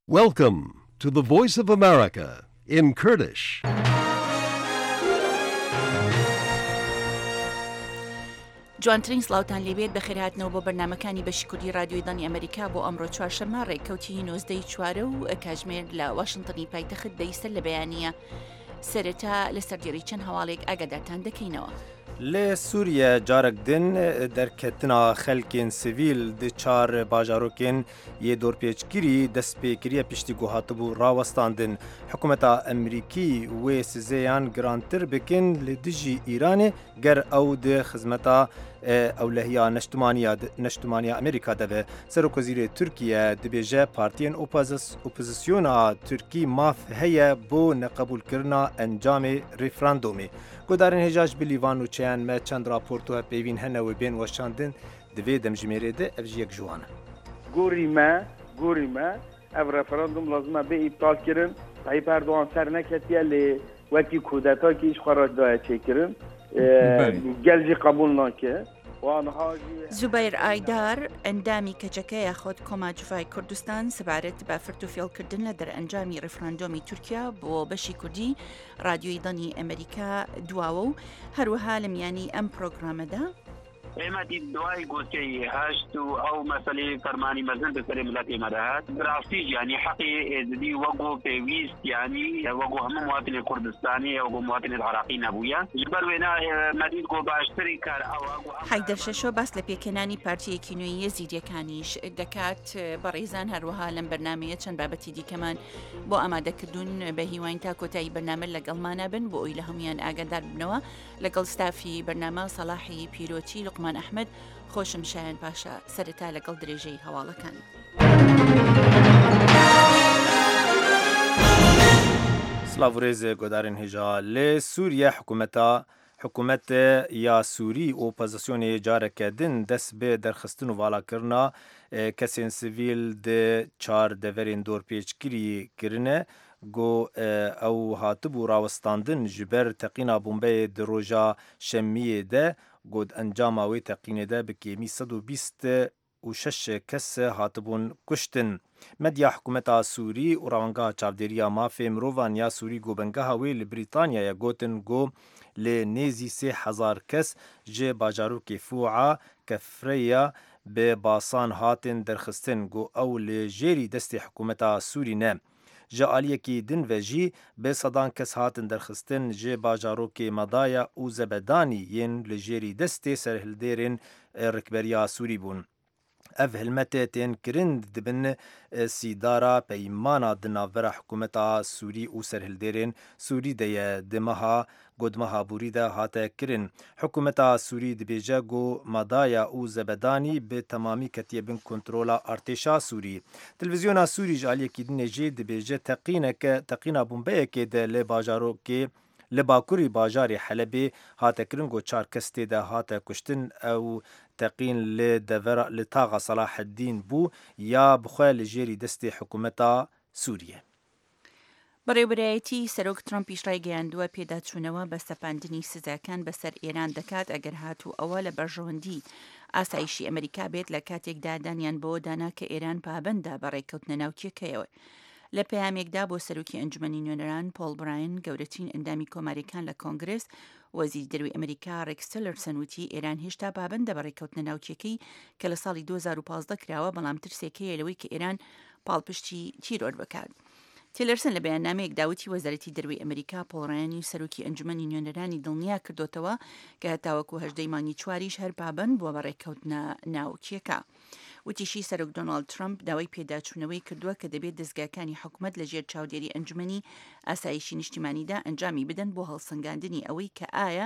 Welcome to the Voice of America in Kurdish. جوانترین سلااوتان لێبێت بە خێرهاتنەوە بۆ بەرنامەکانی بەشی کوردی رادیۆی دانی ئەمریکا بۆ ئەمڕۆ چوارشەممە ڕێککەوتی 19 چوارە و کاتژمێر لە واشنگتنی پایتەخت بەئیسە لە بەیانیە سەرەتا لەسەر دیێڕی چەند هەواڵێک ئاگادارتان دەکەینەوە. لە سووریا جارێک دن دەرکەتنا خەلکێن سیڤیل دی چار باژارۆکên yê dorpêçgirî destpêkiriya piştî ku hatibû rawestandin hikûmeta Emerîkî wê sizeyan girantir bikin li dijî Îranê ger ew di xizmeta ewlehiya neştimaniya Amerîka de ve Serokvezîrê Tirkiye dibêje partiyên opozisyona Tirkî maf heye bo neqebûlkirina encamê referandumê. Gudarên hêja bi lîvan û çeyan me çend raportu hevpêvîn hene wê bên weşandin di vê demjimêrê de ev ji yek ji wan e. Gorî me ev referandum lazim e bê îptal kirin. Tayyip Erdoğan ser neketiye lê wekî kudetakî ji xwe re daye çêkirin. Gel jî qebûl nake. زوبەیر ئایدار ئەندامی کەچەکەیە خۆت کۆماجڤای کوردستان سەبارەت بە فرد و فێڵکردن لە دەرئەنجامی ڕێفراندۆمی تورکیا بۆ بەشی کوردی رادیۆی دانی ئەمریکا دواوە و هەروەها لە میانی ئەم پرۆگرامەدا ئێمە دیت دوای گۆچەی هەشت و ئەو مەسەلەی فەرمانی مەزن بەسەری ملەت ئێمە دەهات ڕاستی یعنی حەقی ئێزدی وەگۆ پێویست یعنی وەگۆ هەموو مواتنی کوردستانی وەگۆ مواتنی عراقی نەبووە لەبەر وێنە مەدید گۆ باشتری کار ئەوە حەیدەر شەشۆ باس لە پێکەنانی پارتیەکی نوێی یەزیدیەکانیش دەکات بەڕێزان هەروەها لەم بەرنامەیە چەند بابەتی دیکەمان بۆ ئامادەکردوون بە هیواین تا کۆتایی بەرنامە لەگەڵمانە بن بۆ ئەوی لە هەمویان ئاگادار بنەوە لەگەڵ ستافی بەرنامە سەلاحی پیرۆتی لوقمان ئەحمەد خۆشم شایان پاشا سەرەتا لەگەڵ درێژەی هەواڵەکان. سلااو ڕێزێ گۆدارên هێژا lê Sûriye حکومت ya Sûrî opozisyonê careke din dest bê derxistin û valakirina kesên sivîl di çar deverên dorpêçgirî kirine got ew hatibû rawestandin ji ber teqîna bombeyê di roja şemiyê de got encama wê teqînê de bi kêmî 126 kes hatibûn kuştin. Medya hikûmeta Sûrî û rawangeha çavdêriya mafê mirovan ya Sûrî gobengeha wê li Brîtanyayê gotin got lê nêzî 3000 kes ji bajarokê Fûa Kefreya bi basan hatin derxistin got ew li jêrî destê hikûmeta Sûrî ne. Ji aliyekî din ve jî bê sedan kes hatin derxistin ji bajarokê Madaya û Zebedanî yên li jêrî destê serhildêrên rikberiya Sûrî bûn. Ev hilmetê tên kirin dibin sîdara peymana di navbera hikûmeta Sûrî û serhildêrên Sûrî de ye di meha godmeha de hate kirin. Hikûmeta Sûrî dibêje got Madaya û Zebedanî bi temamî ketiye bin kontrola artêşa Sûrî. Televizyona Sûrî ji aliyekî dinê jê dibêje teqîna bombeyekê de lê bajarokê li bakurî bajarê Helebê hate kirin got 4 kes tê de hate kuştin ew teqîn li taxa Salaheddîn bû ya bixwe li jêrî destê hikûmeta Sûriye. بەڕێوەبەرایەتی سەرۆک ترامپیش ڕایگەیاندووە پێداچوونەوە بە سەپاندنی سزاکان بەسەر ئێران دەکات ئەگەر هاتوو ئەوە لە بەرژەوەندی ئاسایشی ئەمریکا بێت لە کاتێکدا دانیان بۆ دانا کە ئێران پابەندە بە ڕێککەوتنە ناوچیەکەیەوە. لە پەیامێکدا بۆ سەرۆکی ئەنجومەنی نوێنەران پۆل براین گەورەترین ئەندامی کۆماریەکان لە کۆنگرس وەزیری دەروی ئەمریکا ڕێکس تیلەرسن وتی ئێران هێشتا پابەندە بە ڕێککەوتنە ناوچیەکەی کە لە ساڵی 2015 کراوە بەڵام ترسێکەیە لەوەی کە ئێران پاڵپشتی تیرۆر بکات. تیلەرسن لە بەیاننامەیەک داوتی وەزارەتی دەروی ئەمریکا پۆڵڕایانی سەرۆکی ئەنجومەنی نوێنەرانی دڵنیا کردوتەوە کە هەتاوەکو 18 مانگی چواریش هەر پابەند بووە بە ڕێککەوتنە ناوچیەکە. وتیشی سەرۆک دۆناڵد ترامپ داوای پێداچوونەوەی کردووە کە دەبێت دەستگاکانی حکوومەت لە ژێر چاودێری ئەنجومەنی ئاسایشی نیشتیمانیدا ئەنجامی بدەن بۆ هەڵسەنگاندنی ئەوەی کە ئایا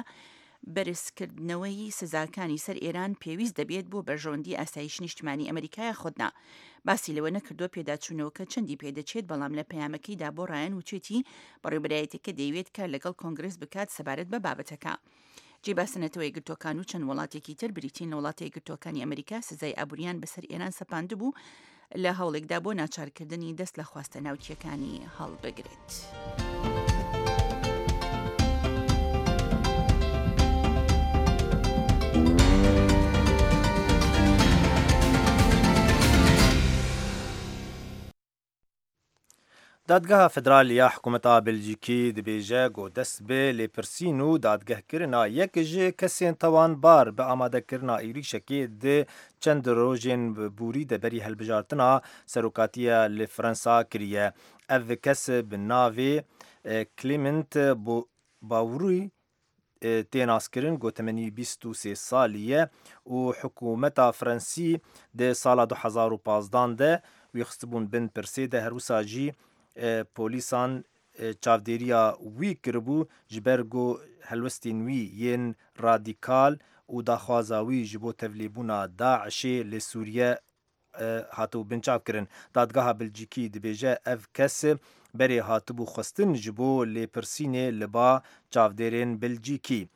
بەرزکردنەوەی سزاکانی سەر ئێران پێویست دەبێت بۆ بەرژەوەندی ئاسایش نیشتیمانی ئەمریکایە خۆتنا. باسی لەوە نەکردووە پێداچوونەوەکە چەندی پێدەچێت بەڵام لە پەیامەکەیدا بۆ ڕایەن وچێتی بەڕێوەبەرایەتێکە دەیەوێت کار لەگەڵ کۆنگرس بکات سەبارەت بە بابەتەکە. جێباسنەتەوەی گرتوەکان و چەند وڵاتێکی تر بریتین لە وڵاتی گرتوەکانی ئەمریکا سزای ئابووریان بەسەر ئێران سەپاندبوو لە هەوڵێکدا بۆ ناچارکردنی دەست لە خواستە ناوچیەکانی هەڵبگرێت. دادگاه فدرالیە حکوومەتا بلجیکی دەبێژە گۆ دەست بێ لێپرسین و دادگەهکردنا یەک ji kesên tewanbar bi amadekirina êrişekê di çend rojên bûrî de berî hilbijartina serokatiya li Fransa kiriye. Ev kes bi navê Clement Bavrû tên askirin gotemenî 23 salî ye û hikûmeta Fransî di sala 2015 de wî xistibûn bin pirsê de her wisa jî polîsan çavdêriya wî kiribû ji ber got helwestên wî yên radîkal û daxwaza wî ji bo tevlîbûna Daişê li Sûriye hatibû binçavkirin. Dadgeha Bilcîkî dibêje ev kes berê hatibû xwestin ji bo lêpirsînê li ba çavdêrên Bilcîkî.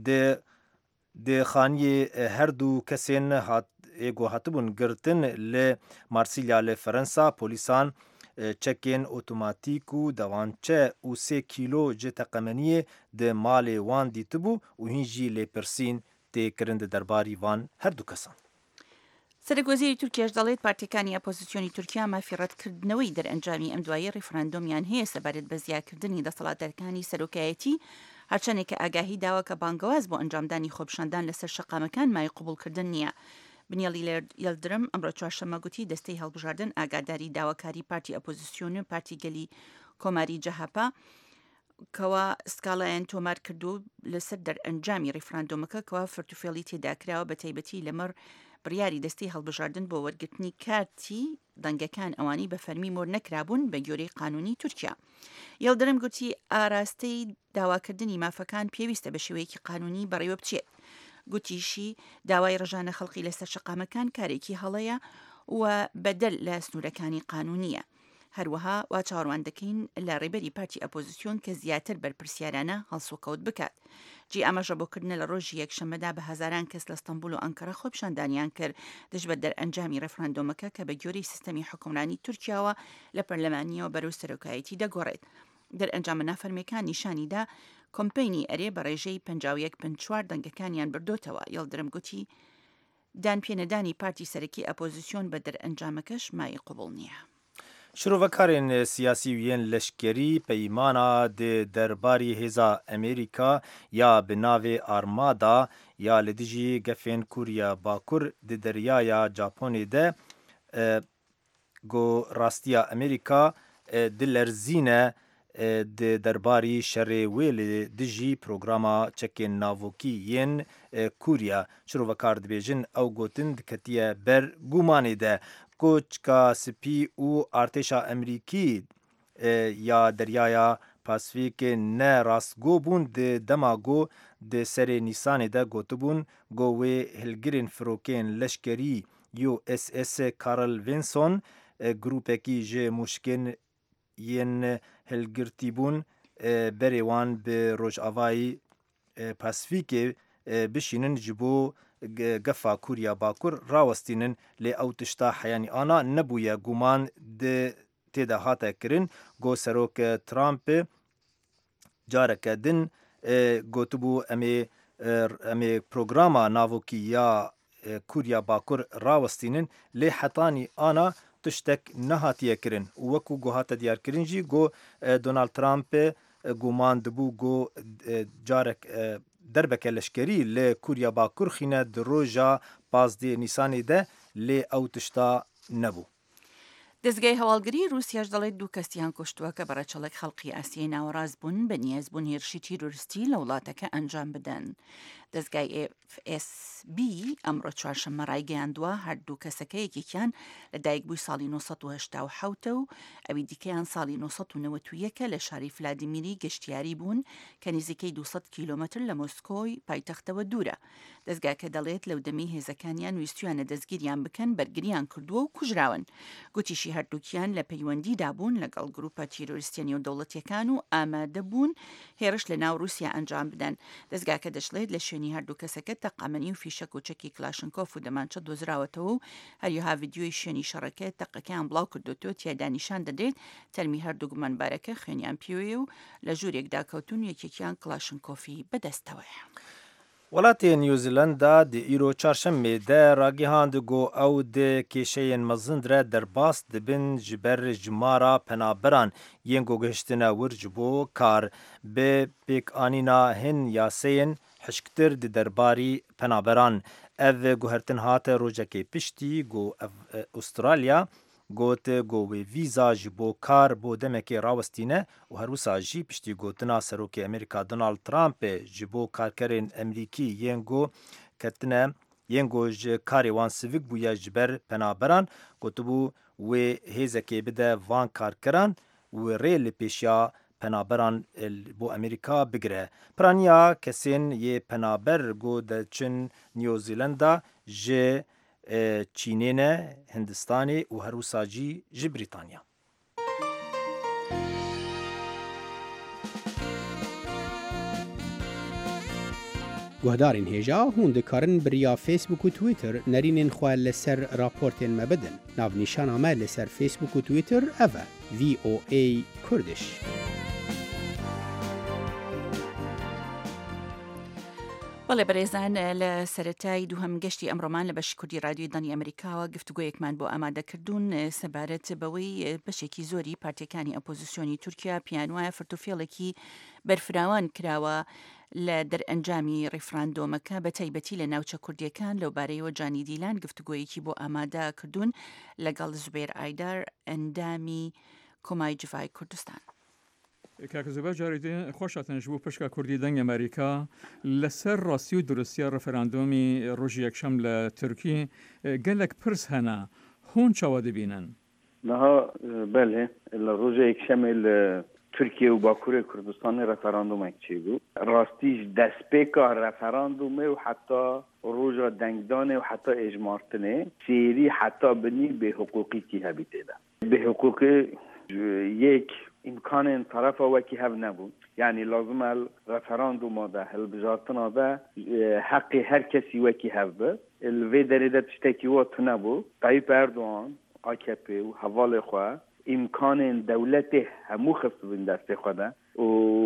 Di xaniyê her du kesên êgo hatibûn girtin li Marsilya li Fransa, polîsan çekên otomatîk û dewançe û 3 kîlo ji teqemeniyê di malê wan dîtibû û hîn jî lêpirsîn tê kirin di derbarî van her du kesan. سەرۆکوەزیری تورکیاش دەڵێت پارتیەکانی ئاپۆزیسیۆنی تورکیا مافی ڕەتکردنەوەی دەرئەنجامی ئەم دوایە ڕیفراندۆمیان هەیە سەبارەت بە زیادکردنی دەسەڵاتدارەکانی سەرۆکایەتی هەرچەندێک کە ئاگاهی داوە کە بانگەواز بۆ ئەنجامدانی خۆپیشاندان لەسەر شەقامەکان مای قبولکردن نییە. بنیالی یەلدرم ئەمڕۆ چوارشەممە گوتی دەستەی هەڵبژاردن ئاگاداری داواکاری پارتی ئەپۆزیسیۆن و پارتی گەلی کۆماری جەهاپا کەوا سکاڵایەن تۆمار کردو لەسەر دەرئەنجامی ڕیفراندۆمەکە کەوا فرتوفێڵی تێداکراوە بە تایبەتی لەمەڕ بڕیاری دەستی هەڵبژاردن بۆ وەرگرتنی کارتی دەنگەکان ئەوانی بە فەرمی مۆر نەکرابوون بە گۆرەی قانونی تورکیا. یەلدرم گوتی ئاراستەی داواکردنی مافەکان پێویستە بە شێوەیەکی قانونی بەڕێوە بچێت. گوتیشی داوای ڕژانە خەڵقی لەسەر شەقامەکان کارێکی هەڵەیە و بەدەل لە سنوورەکانی قانونیە. هەروەها وا چاوەڕوان دەکەین لە ڕێبەری پارتی ئەپۆزیسیۆن کە زیاتر بەرپرسیارانە هەڵسوکەوت بکات. جی ئەمەژە بۆکردنە لە ڕۆژی یەکشەممەدا بە هەزاران کەس لە ستەمبول و ئەنکەرە خۆپیشاندانیان کرد دژبەت دەرئەنجامی ڕێفراندۆمەکە کە بە گۆرەی سیستەمی حکومرانی تورکیاوە لە پەرلەمانیەوە بەرەو سەرۆکایەتی دەگۆڕێت. دەرئەنجامە نافەرمیەکان نیشانیدا کۆمپەینی ئەرێ بە ڕێژەی 51.4 دەنگەکانیان بردۆتەوە. یەلدرم گوتی دانپێنەدانی پارتی سەرەکی ئەپۆزیسیۆن بە دەرئەنجامەکەش مای قبول نییە. شروڤەکارên siyasî û yên leşkerî peymana di derbarî hêza Amerîka ya bi navê Armada ya li dijî gefên Kuriya Bakur di deryaya Japonê de got rastiya Amerîka dilerzîne di derbarî şerê wê li dijî programa çekên navokî yên Kuriya. Şirovekar dibêjin ew gotin diketiye ber gumanê de. Koçka spî û artêşa Emerîkî ya deryaya Pasifîkê ne rastgo bûn di dema got di serê Nîsanê de gotibûn got wê hilgirên firokeyên leşkerî USS Carl Vinson grûpekî ji mûşkên yên hilgirtîbûn berê wan bi Rojavayê Pasifîkê bişînin ji bo gefa Kuriya Bakur rawestînin lê ew tişta heyanî ana nebûye guman di têde hate kirin. Got Serok Trump careke din gotibû em ê programa navokî ya Kuriya Bakur rawestînin lê hetanî ana tiştek nehatiye kirin. û wekû got hate diyarkirin jî got Donald Trump guman dibû got carek derbeke leşkerî li Kuriya Bakur xîne di roja 15 Nîsanê de lê ew tişta nebû. دەستگای هەواڵگری رووسیاش دەڵێت دوو کەسیان کوشتووە کە بەڕەچەڵک خەڵقی ئاسیای ناوەڕاست بوون بە نیازبوون هێرشی تیرۆریستی لە وڵاتەکە ئەنجام بدەن. دەستگای FSB ئەمڕۆ چوارشەممە ڕایگەیاندووە هەردوو کەسەکە یەکێکیان لە دایکبووی ساڵی 1970 و ئەوی دیکەیان ساڵی 1991 لە شاری فلادیمیری گەشتیاری بوون کە نزیکەی 200 کیلۆمەتر لە مۆسکۆی پایتەختەوە دوورە. دەستگاکە دەڵێت لەو دەمەی هێزەکانیان ویستویانە دەستگیریان بکەن بەرگریان کردووە و کوژراون. گوتیشی هەردووکیان لە پەیوەندیدا بوون لەگەڵ گروپە تیرۆریستیانی و دەوڵەتیەکان و ئامادە بوون هێرش لە ناو رووسیا ئەنجام بدەن. دەستگاکە دەشڵێت لە شوێنی هەردوو کەسەکە تەقامەنی و فیشەک و چەکی کلاشنکۆف و دەمانچە دۆزراوەتەوە و هەریەها ڤیدیۆی شوێنی شەڕەکە تەقەکەیان بڵاو کردوتەوە تیادا نیشان دەدرێت تەرمی هەردوو گومانبارەکە خوێنیان پێوەیە و لە ژوورێکدا کەوتون یەکێکیان کلاشنکۆفی بەدەستەوەیە. وڵاتی نیوزیلندا دی ئیرۆ چارشەمێ دە ڕاگەیاندگۆ ئەو دێ کێشەیەن مەزندرە دەرباس دەبن ji ber jimara penaberan yên gogihiştina wir ji bo kar bê pêkanîna hin yaseyên hişktir di derbarî penaberan. Ev guhertin hate rojekê piştî got Avustralya got got wê vîza ji bo kar bo demekê rawestîne û her wisa jî piştî gotina Serokê Amerîka Donald Trumpê ji bo karkerên Emerîkî yên got ketine yên got ji karê wan sivik bûye ji ber penaberan gotibû wê hêzekê bide van karkeran û rê li pêşiya penaberan bo Amerîka bigire. Piraniya kesên yê penaber got deçin Newzîlanda ji Çînê ne, Hindistanê û her wisa jî ji Brîtanya. Guhdarên hêja hûn dikarin biriya Facebook û Twitter nerînên xwe li ser raportên me bidin. Navnîşana me li ser Facebook û Twitter ev e VOA Kurdish. بەڵێ بەڕێزان لە سەرەتای دووهەم گەشتی ئەمڕۆمان لە بەشی کوردی رادیۆی دانی ئەمریکاوە گفتوگۆیەکمان بۆ ئامادەکردوون سەبارەت بەوەی بەشێکی زۆری پارتیەکانی ئەپۆزیسیۆنی تورکیا پیانوایە فرتوفێڵێکی بەرفراوان کراوە لە دەرئەنجامی ڕیفراندۆمەکە بە تایبەتی لە ناوچە کوردیەکان لەوبارەیەوە جانی دیلان گفتوگۆیەکی بۆ ئامادە کردوون لەگەڵ زوبێر ئایدار ئەندامی کۆمای جڤای کوردستان. کاکە زوبەر جارێ خۆشاتن ji bo pişka Kurdî dengê Amerîka li ser rastî û duristiya referandûmê rojî yekşem li Tirkî gelek pirs hene hûn çawa dibînin? Niha belê li rojê yekşemê li Tirkiye û Bakurê Kurdistanê referandûmek çêbû. Rastî ji destpêka referandûmê û heta roja dengdanê û heta êjmartinê sêrî heta binî bêhiqûqî hebî têde. Bêhiqûqî yek imkanên tarafa wekî hev nebûn. Yani lazim el referandûma de hilbijartina de heqê her kesî wekî hev bi. Li vê derê de tiştekî wa tunebû. Tayyip Erdoğan, AKP û hevalê xwe imkanên dewletê hemû xistibin destê xwe de û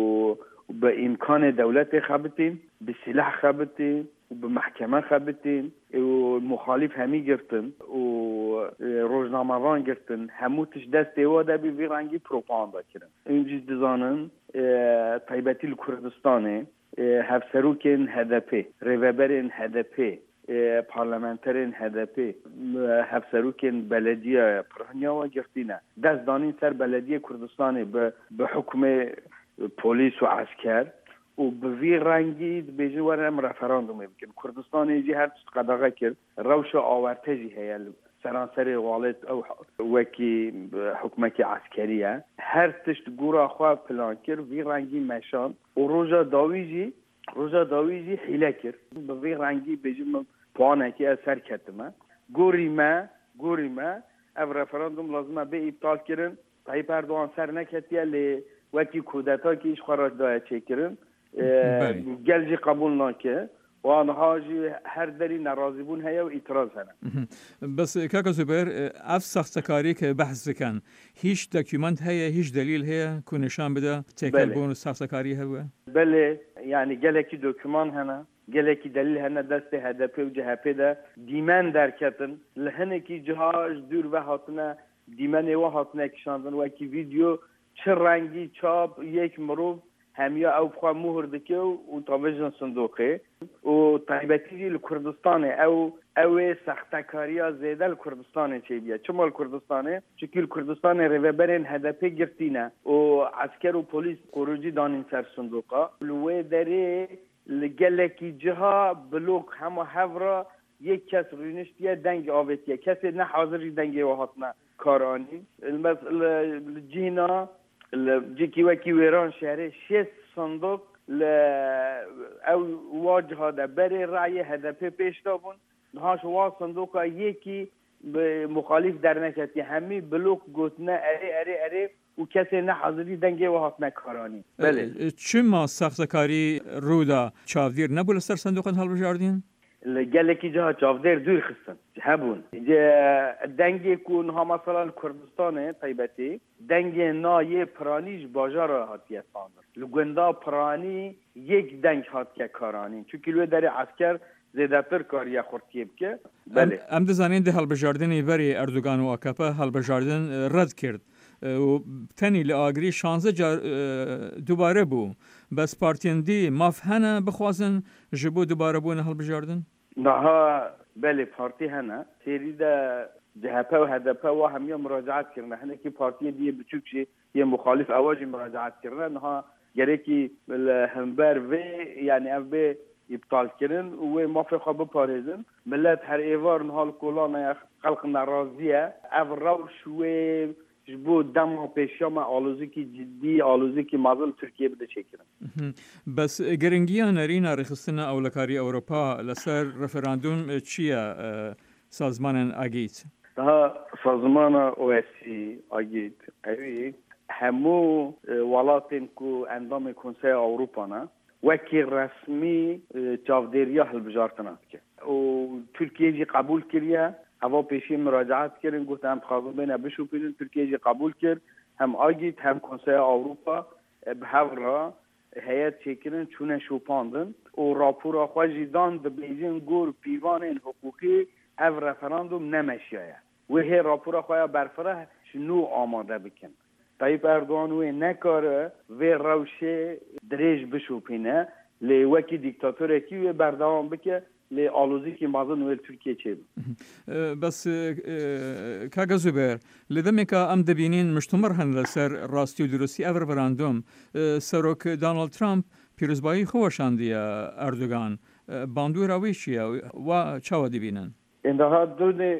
bi imkanê dewletê xebitîn, bi silah xebitîn û bi mehkeme xebitîn û muxalîf hemî girtin û rojnamevan girtin hemû tişt destê we de bi vî rengî propaganda kirin. Em jî dizanin taybetî li Kurdistanê hevserokên HDP, rêveberên HDP, parlamenterên HDP, hevserokên belediye pirhaniya we girtîne. Dest danîn ser belediye Kurdistanê bi hukmê polîs û esker û bi vî rengî dibêjin were em referandûmê bikin. Kurdistanê jî her tişt qedexe kir. Rewşa awerte jî heye li seranserê walêt ew wekî hukmekî eskerî ye. Her tişt gûra xwe plan kir, vî rengî meşan û roja dawî jî hîle kir. Bi vî rengî bêjin min puanekî ez serketime. Gorî me ev referandûm lazim e bê îptal kirin. Tayyip Erdoğan ser neketiye lê wekî kudetakî ji xwe re daye çêkirin. Gel jî qebûl nake. وانها جی هر دری ناراضی بون هیا و اعتراض هنه. بس کاکا زبیر اف ساختکاری که بحث کن هیچ دکومنت هیا هیچ دلیل هیا که نشان بده تکل بون ساختکاری هوا؟ بله یعنی گلکی دکومان هنه گلکی دلیل هنه دست HDP و CHP ده دیمن درکتن لهنه کی جهاز دور و هاتنه دیمن و هاتنه کشاندن و کی ویدیو چه رنگی چاپ یک مروف همیا او بخوا مهر دکه و تابجن صندوقه و طیبتی لکردستان او سختکاریا زیده لکردستان چه بیه چما لکردستانه چکی لکردستان ریوبرین HDP گرتینه و عسکر و پلیس خروجی دانین سر صندوقه لوه داره لگلکی جها بلوک همه هفرا یک کس رینشتیه دنگ آویتیه کسی نه حاضری دنگی و حتنا کارانی جینا جکی وکی ویران شهره 6 صندوق او واجهه ده بری رأی HDP پیش دابون نهاش وا صندوق یکی مخالف در نکتی همی بلوک گوتنه اره و کسی نه حاضری دنگی و حتما کارانی. بله چما ساختکاری رودا چاودیر نبول سر صندوق هل بجاردین؟ gelekî ciha çavdêr dûr xistin hebûn dengê ku niha meselan Kurdistanê taybetî dengê nayê piranî ji bajara hatiye sandin li gunda piranî yek deng hatiye karanîn çukî wê derê esker zêdetir kariye xurtiye bike. Em dizanên di hilbijartinê berê Erdogan û AKP hilbijardin red kir û tenî li agirî 16 car dubare bû. Bes partiyên dî maf hene bixwazin ji bo dubarebûna hilbijardin? Daha belê partî hene serî de CHP û HDP wa hemiye müracaat kirine hinekî partiyê diye biçûk jî yê muxalîf ewa jî müracaat kirine niha gerekî hember vê yani ev bê iptal kirin û wê mafê xwe biparêzin millet her êvar niha li kolanaya xelqin razî ev rewş wê ji bo dema pêşiya alozikî ciddî alozikî mezin Tirkiye bide çêkirin. Bes giringiya nêrîna rêxistina ewlekarî Ewropa li ser referandum çi ye sazmanên agît? Daha sazmana OSCE agît evî hemû welatên ku endamê Konseya Ewropana wekî resmî çavdêriya hilbijartina dike û Tirkiye jî qebûl kiriye heva pêşî müracaat kirin got em dixwazin bêne bişopînin Tirkiye jî qebûl kir hem agît hem Konseya Ewropa bi hev re heyet çêkirin çûne şopandin û rapora xwe jî dan dibêjin gor pîvanên hukukî ev referandum nemeşiye wê hê rapora xwe ya berfireh ji nû amade bikin. Tayyip Erdogan wê nekare vê rewşê dirêj bişopîne lê wekî dîktatorekî wê berdewam bike lê alozîkî mezin wê Tirkiye çêbin. Bes Kaga Zûber li demeka em dibînin miştomir hin li ser rastî û durustî ev referandum serok Donald Trump pîrozbayî xwe weşandiye Erdogan bandora wê çi ye wa çawa dibînin? Daha dûnê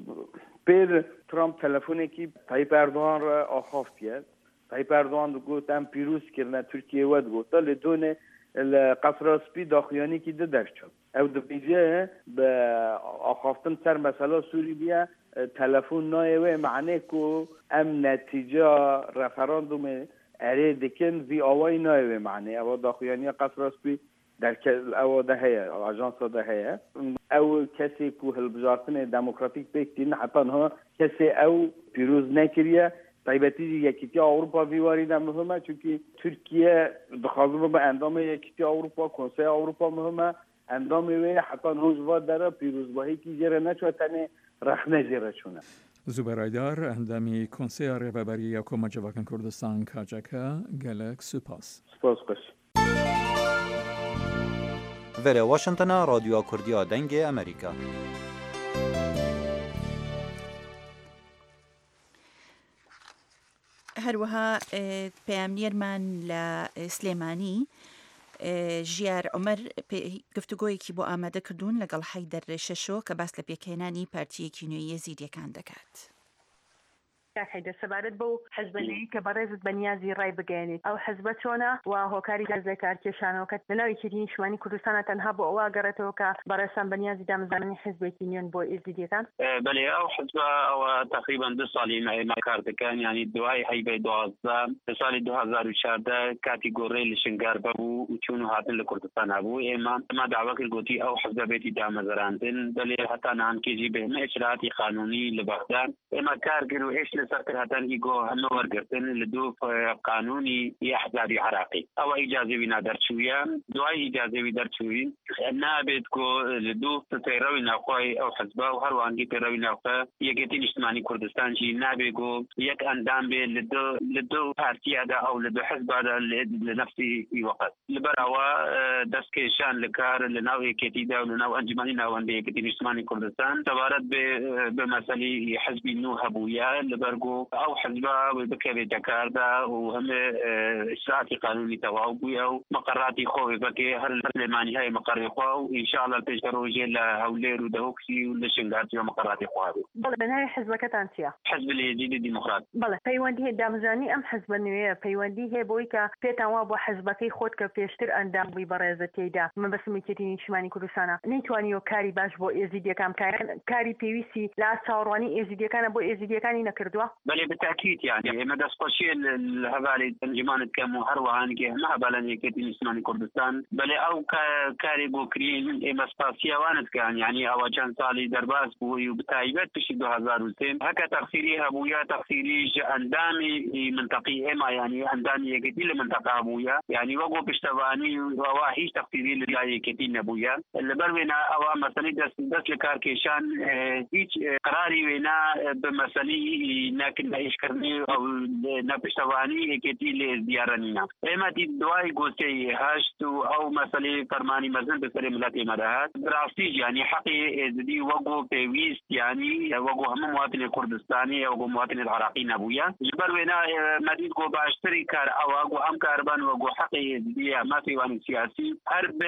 pêr Trump telefonekî Tayyip Erdogan re axaftiye. Tayyip Erdogan digot em pîroz kirine Tirkiye we digota lê dûnê li qesra spî daxuyanîkî de derçûn. Ew dibêje bi axaftin ser mesela Sûriye telefon nayê wê meعنê ku em netîca referandumê erê dikin vî awayî nayê wê meعنê ewa daxuyaniya qesra spî derke ewa de heye ajansa de heye ew kesê ku hilbijartinê demokratîk pêk tîne heta niha kesê ew pîroz nekiriye taybetî jî yekîtiya Ewropa vî warî de muhim e çünkü Tirkiye dixwazin bibe endamê yekîtiya Ewropa Konseya Ewropa muhim e endamê wê heta niha ji va dere pîrozbahîkî jê re neçû tenê rexne jê re çûne. Zûber Aydar endamî Konseya Rêveberiya ya Koma Civakên Kurdistan KCK gelek spas. Spas xweş. Vere Washingtona Radyoya Kurdiya Dengê Amerîka. هەروەها پەیامنیەرمان لە سلێمانی ژیار عومەر گفتوگۆیەکی بۆ ئامادە کردوون لەگەڵ حەیدەر شەشۆ کە باس لە پێکهێنانی پارتیەکی نوێی یەزیدیەکان دەکات. حیدە سەبارەت بەو حەزبەی کە بەڕێزت بەنیازی ڕای بگەێنیت ئەو حەزبە چۆنە و هۆکاری گەزای کارکێشانەوەکەت لەناوی نیشتمانی کوردستانە تەنها بۆ ئەوە گەڕێتەوە کە بەڕێستان بەنیازی دامەزانانی حزبێکی نوێن بۆ ئێزیدیەکان بەڵێ ئەو حزبە ئەوە تقریبا 2 ساڵی مای کار دەکەن ینی دوای هەیبەی 12 لە ساڵی 2014 کاتی گۆڕەی لە شنگار بەبوو و چوون و هاتن لە کوردستان هەبوو ئێمە داوا کرد گوتی ئەو حزبە بێتی دامەزراندن بەڵێ هەتا نانکێژی بهێمە ئیجراعاتی قانونی لە بەغداد ئێمە کار کرد و ئێش لەسەر هەتەنگی گۆ هەمە وەرگرتن لە دوو قانونی یەحزابی عراقی ئەوە ئیجازەوی نادەرچوویە دوای ئیجازەوی دەرچووی نابێت کۆ لە دوو پەیڕەوی ناوخۆی ئەو حزبە و هەروانگی پەیڕەوی ناوخە یەکێتی نیشتمانی کوردستانشی نابێت گۆ یەک ئەندام بێت لە دوو پارتیادا ئەو لە دوو حزبادا لە نەفسی وەقت لەبەرەوە دەستکێشان لە کار لە ناو یەکێتیدا و لە ناو ئەنجومەنی ناوەندی یەکێتی نیشتمانی کوردستان سەبارەت بە مەسەلەی حزبی نو هەبوویە لەبەرگۆ ئەو حزبە بکەوێت دەکاردا و هەمێ ئیجراعاتی قانونی تەواو بوویە و مەقەڕاتی خۆی بکێ هەر لە سلێمانی هەیە مەقەڕی خوا و ئینشاءڵڵا پێش ڕۆژێ لە هەولێر و دەهۆکسی و لە شنگارتی و مەقەڕاتی خوا بێت. بەڵێ بەناوی حزبەکەتان چییە؟ حزب اليزيدي دیموکرات. بەڵێ پەیوەندی هەیە دامزانی ئەم حزبە نوێیە پەیوەندی هەیە بۆی کە پێتان وا بۆ حزبەکەی خۆت کە پێشتر ئەندام بووی بەڕێزە تێیدا مەبەستمیکێتی نیشتمانی کوردستانە نەیتوانیەوە کاری باش بۆ ئێزیدیەکان کاری پێویستی لە چاوەڕوانی ئێزیدیەکانە بۆ ئێزیدیەکانی نەکردووە؟ بله بالتأكيد يعني مدى سقوشي الهبالي تنجمان كم هروهان كه ما هبالني كتير اسماني كردستان بله أو كاري بوكرين مسپاسيا وانت كان يعني أو جان صالي درباس بوي وبتايبت بشي 2002 هكا تقصيري هبويا تقصيري أندامي منطقي إما يعني أندامي كتير منطقة هبويا يعني وقو بشتباني وواحيش تقصيري اللي كتير نبويا اللي بروينا أو مثلا دس لكاركيشان هيج قراري وينا بمثلي ناكن نعيش كرني أو نبشتباني كتير زيارنينا إما دي دواي قوتي هاشتو أو مثلا فرماني مزن بسري ملاتي مدهات براستيج يعني حقي دي وقو بيويست يعني وقو هم مواطن كردستاني وقو مواطن العراقي نبويا جبر وينا مديد قو باشتري كار أو وقو أم كاربان وقو حقي دي ما في وان سياسي هرب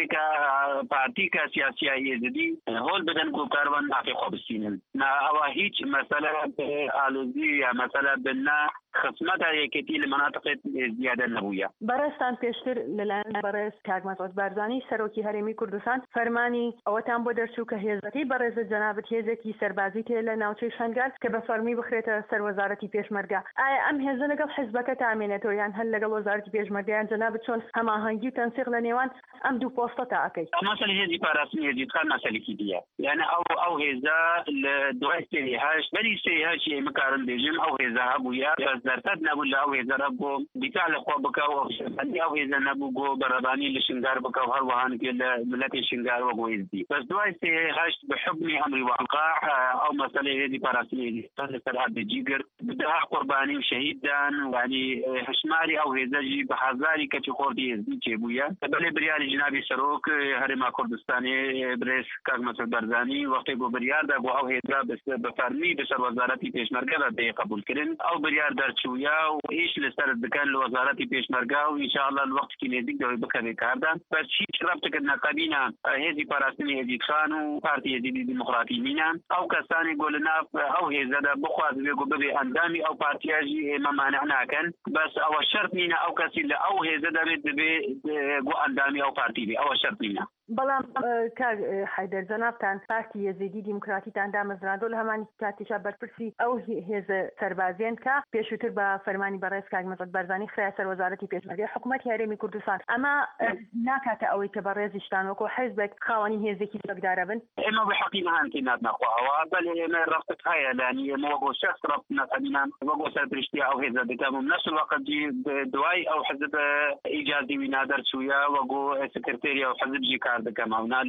بريكا بارتيكا سياسية يزدي هول بدن قو كاربان نافي خوبسينن نا أو هيج مسألة آلوزي مسألة بنا خصمتها يكتي لمناطق زيادة نبوية. برستان پیشتر للان برس کاغ مسعود بارزانی سروکی هرمی کردستان فرمانی اوتان بو درچو که هیزتی برز جنابت هیزکی سربازی ته لناوچه شنگال که به فرمی بخریت سر وزارتی پیشمرگه ام هیزه لگل حزبک تامینتو یان هل لگل وزارتی پیشمرگه یان جنابت چون هما هنگی تنسیق لنیوان ام دو پوستا تاکی مثلا هذه برسمي هذه كان مسألة كده يعني أو هذا الدوائر هاش بلي هاش مكارن بيجم أو هذا أبويا زرتد نقول أو هذا ربو بتاع خوابك أو هذا نبوجو برباني لشنجار بكو هروهان كلا ملتي شنجار وجويزدي بس دوائر هاش بحكم أمر واقع أو مسألة هذه برسمي هذه سرعة بجيجر بدها قرباني وشهيدان يعني هشماري أو هذا جي بحذاري كتخوردي يزدي جبويا بلي بريال جنابي سروك هرما كردستاني بريس كاغ مسعود بارزاني وقتی گو بریار دا گو او هیدرا بفرمی بسر وزارتی پیشمرگه و به قبول کرن او بریار در چویا و ایش لسر دکان لوزارتی پیشمرگه و انشاءالله الوقت کی نزدیک دوی بکره کاردن بس هیچ ربط کدنا قبینا هزی پاراستنی هزید خان و پارتی هزیدی دموکراتی مینا او کسانی گولنا او هزدا بخواز بگو ببی اندامی او پارتیاجی ما مانعنا کن بس او شرط مینا او کسی او هزدا بی گو اندامی او پارتی بی او شرط مینا بەڵام کار حیدەر جەنابتان پارتی یەزیدی دیموکراتیتان دامەزراندۆ لە هەمانی کاتیشا بەرپرسی ئەو هێزە سەربازیان کە پێشووتر بە فەرمانی بەڕێز کاک مسعود بارزانی خرای سەر وەزارەتی پێشمەرگەی حکوومەتی هەرێمی کوردستان ئەمە ناکاتە ئەوەی کە بەڕێزیشتان وەکو حیزبێک خاوەنی هێزێکی سەگدارە بن ئێمە بەحەقی نهانتینات نەخواوە بەڵێ ئێمە ڕەفتت هەیە لانی ئێمە وەکو شەخص ڕەفت نەقەبینان وەکو سەرپرشتی ئەو هێزە دەکەم نەفس الوەقت دوای ئەو حزب ئیجازی وینا دەرچوویە وەکو سکرتێری ئەو حزب جی کار دەکەم ئەونا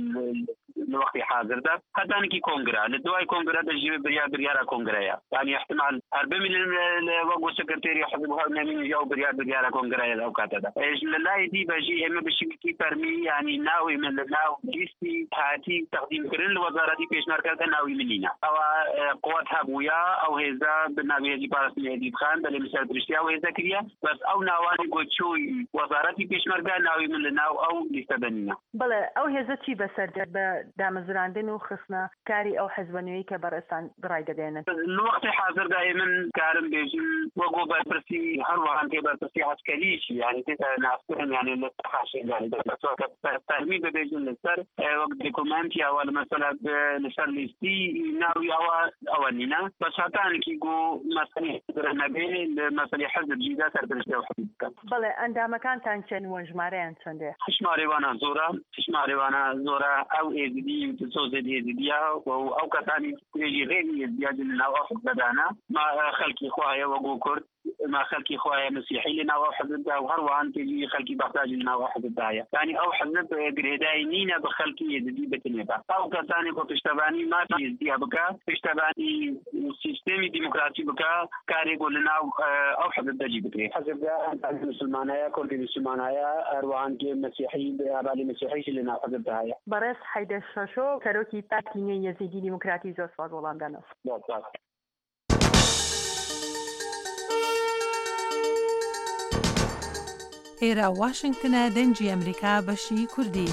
الوقت حاضر ده حتى أنك كونغرا للدواء كونغرا تجيب بريارة كونغرايا يعني احتمال أربع من وقو سكرتيري حزبها من جو بريارة كونغرايا لو كاتدا إيش لا دي بجي إما بشكل فرمي يعني ناوي من ناو جيستي هاتي تقديم كرن الوزارة دي بيش مركز ناوي منينا أو قوات هبويا أو هذا بالنبي هذي بارسني هذي بخان بل مثال بريستيا وهذا كريا بس أو ناواني قوتشوي وزارة دي بيش مركز ناوي من ناو أو لستبنينا بله ئەو هێزە چی بەسەر بە دامەزراندن و خستنە کاری ئەو حەزبەنوێی کە بەڕێستان بڕای دەدێنن الوقت حاضر دائما كارم بيجي وقو برسي هروان كي برسي عسكريش يعني نافتهم يعني للتحاشي يعني بس وقت تهمي بيجي للسر وقت ديكومنتي أو مثلا لسر ليستي ناوي أولينا بس حتى أنك يقو مثلا النبي مثلا حزب جيدا سربرشتي أو حزب بله ئەندامەکانتان چەند وەژمارەیان چەندێ حشماري وانا زورا أو إيدي تصوز إيديا أو كتاني يجي غير يزيادنا وأخذ بدانا ما خلقي خوايا وقو كرد ما خلقي خوايا مسيحي لنا وحزب وهروان تجي خلقي بحتاج لنا وحزب دايا يعني أو حزب قريداي نينا بخلقي يزدي بتنبا أو كتاني كتشتباني ما يزديها بكا تشتباني سيستمي ديمقراطي بكا كاري قولنا أو حزب داجي بكري حزب المسلمانية كل المسلمانية أروان كي مسيحي أبالي مسيحي لنا حزب دايا برس حيدر شاشو كروكي باتيني يزيدي ديمقراطي زوج فاضولان دانوس ئێرە واشنگتنە دەنجی ئەمریکا بەشی کوردی.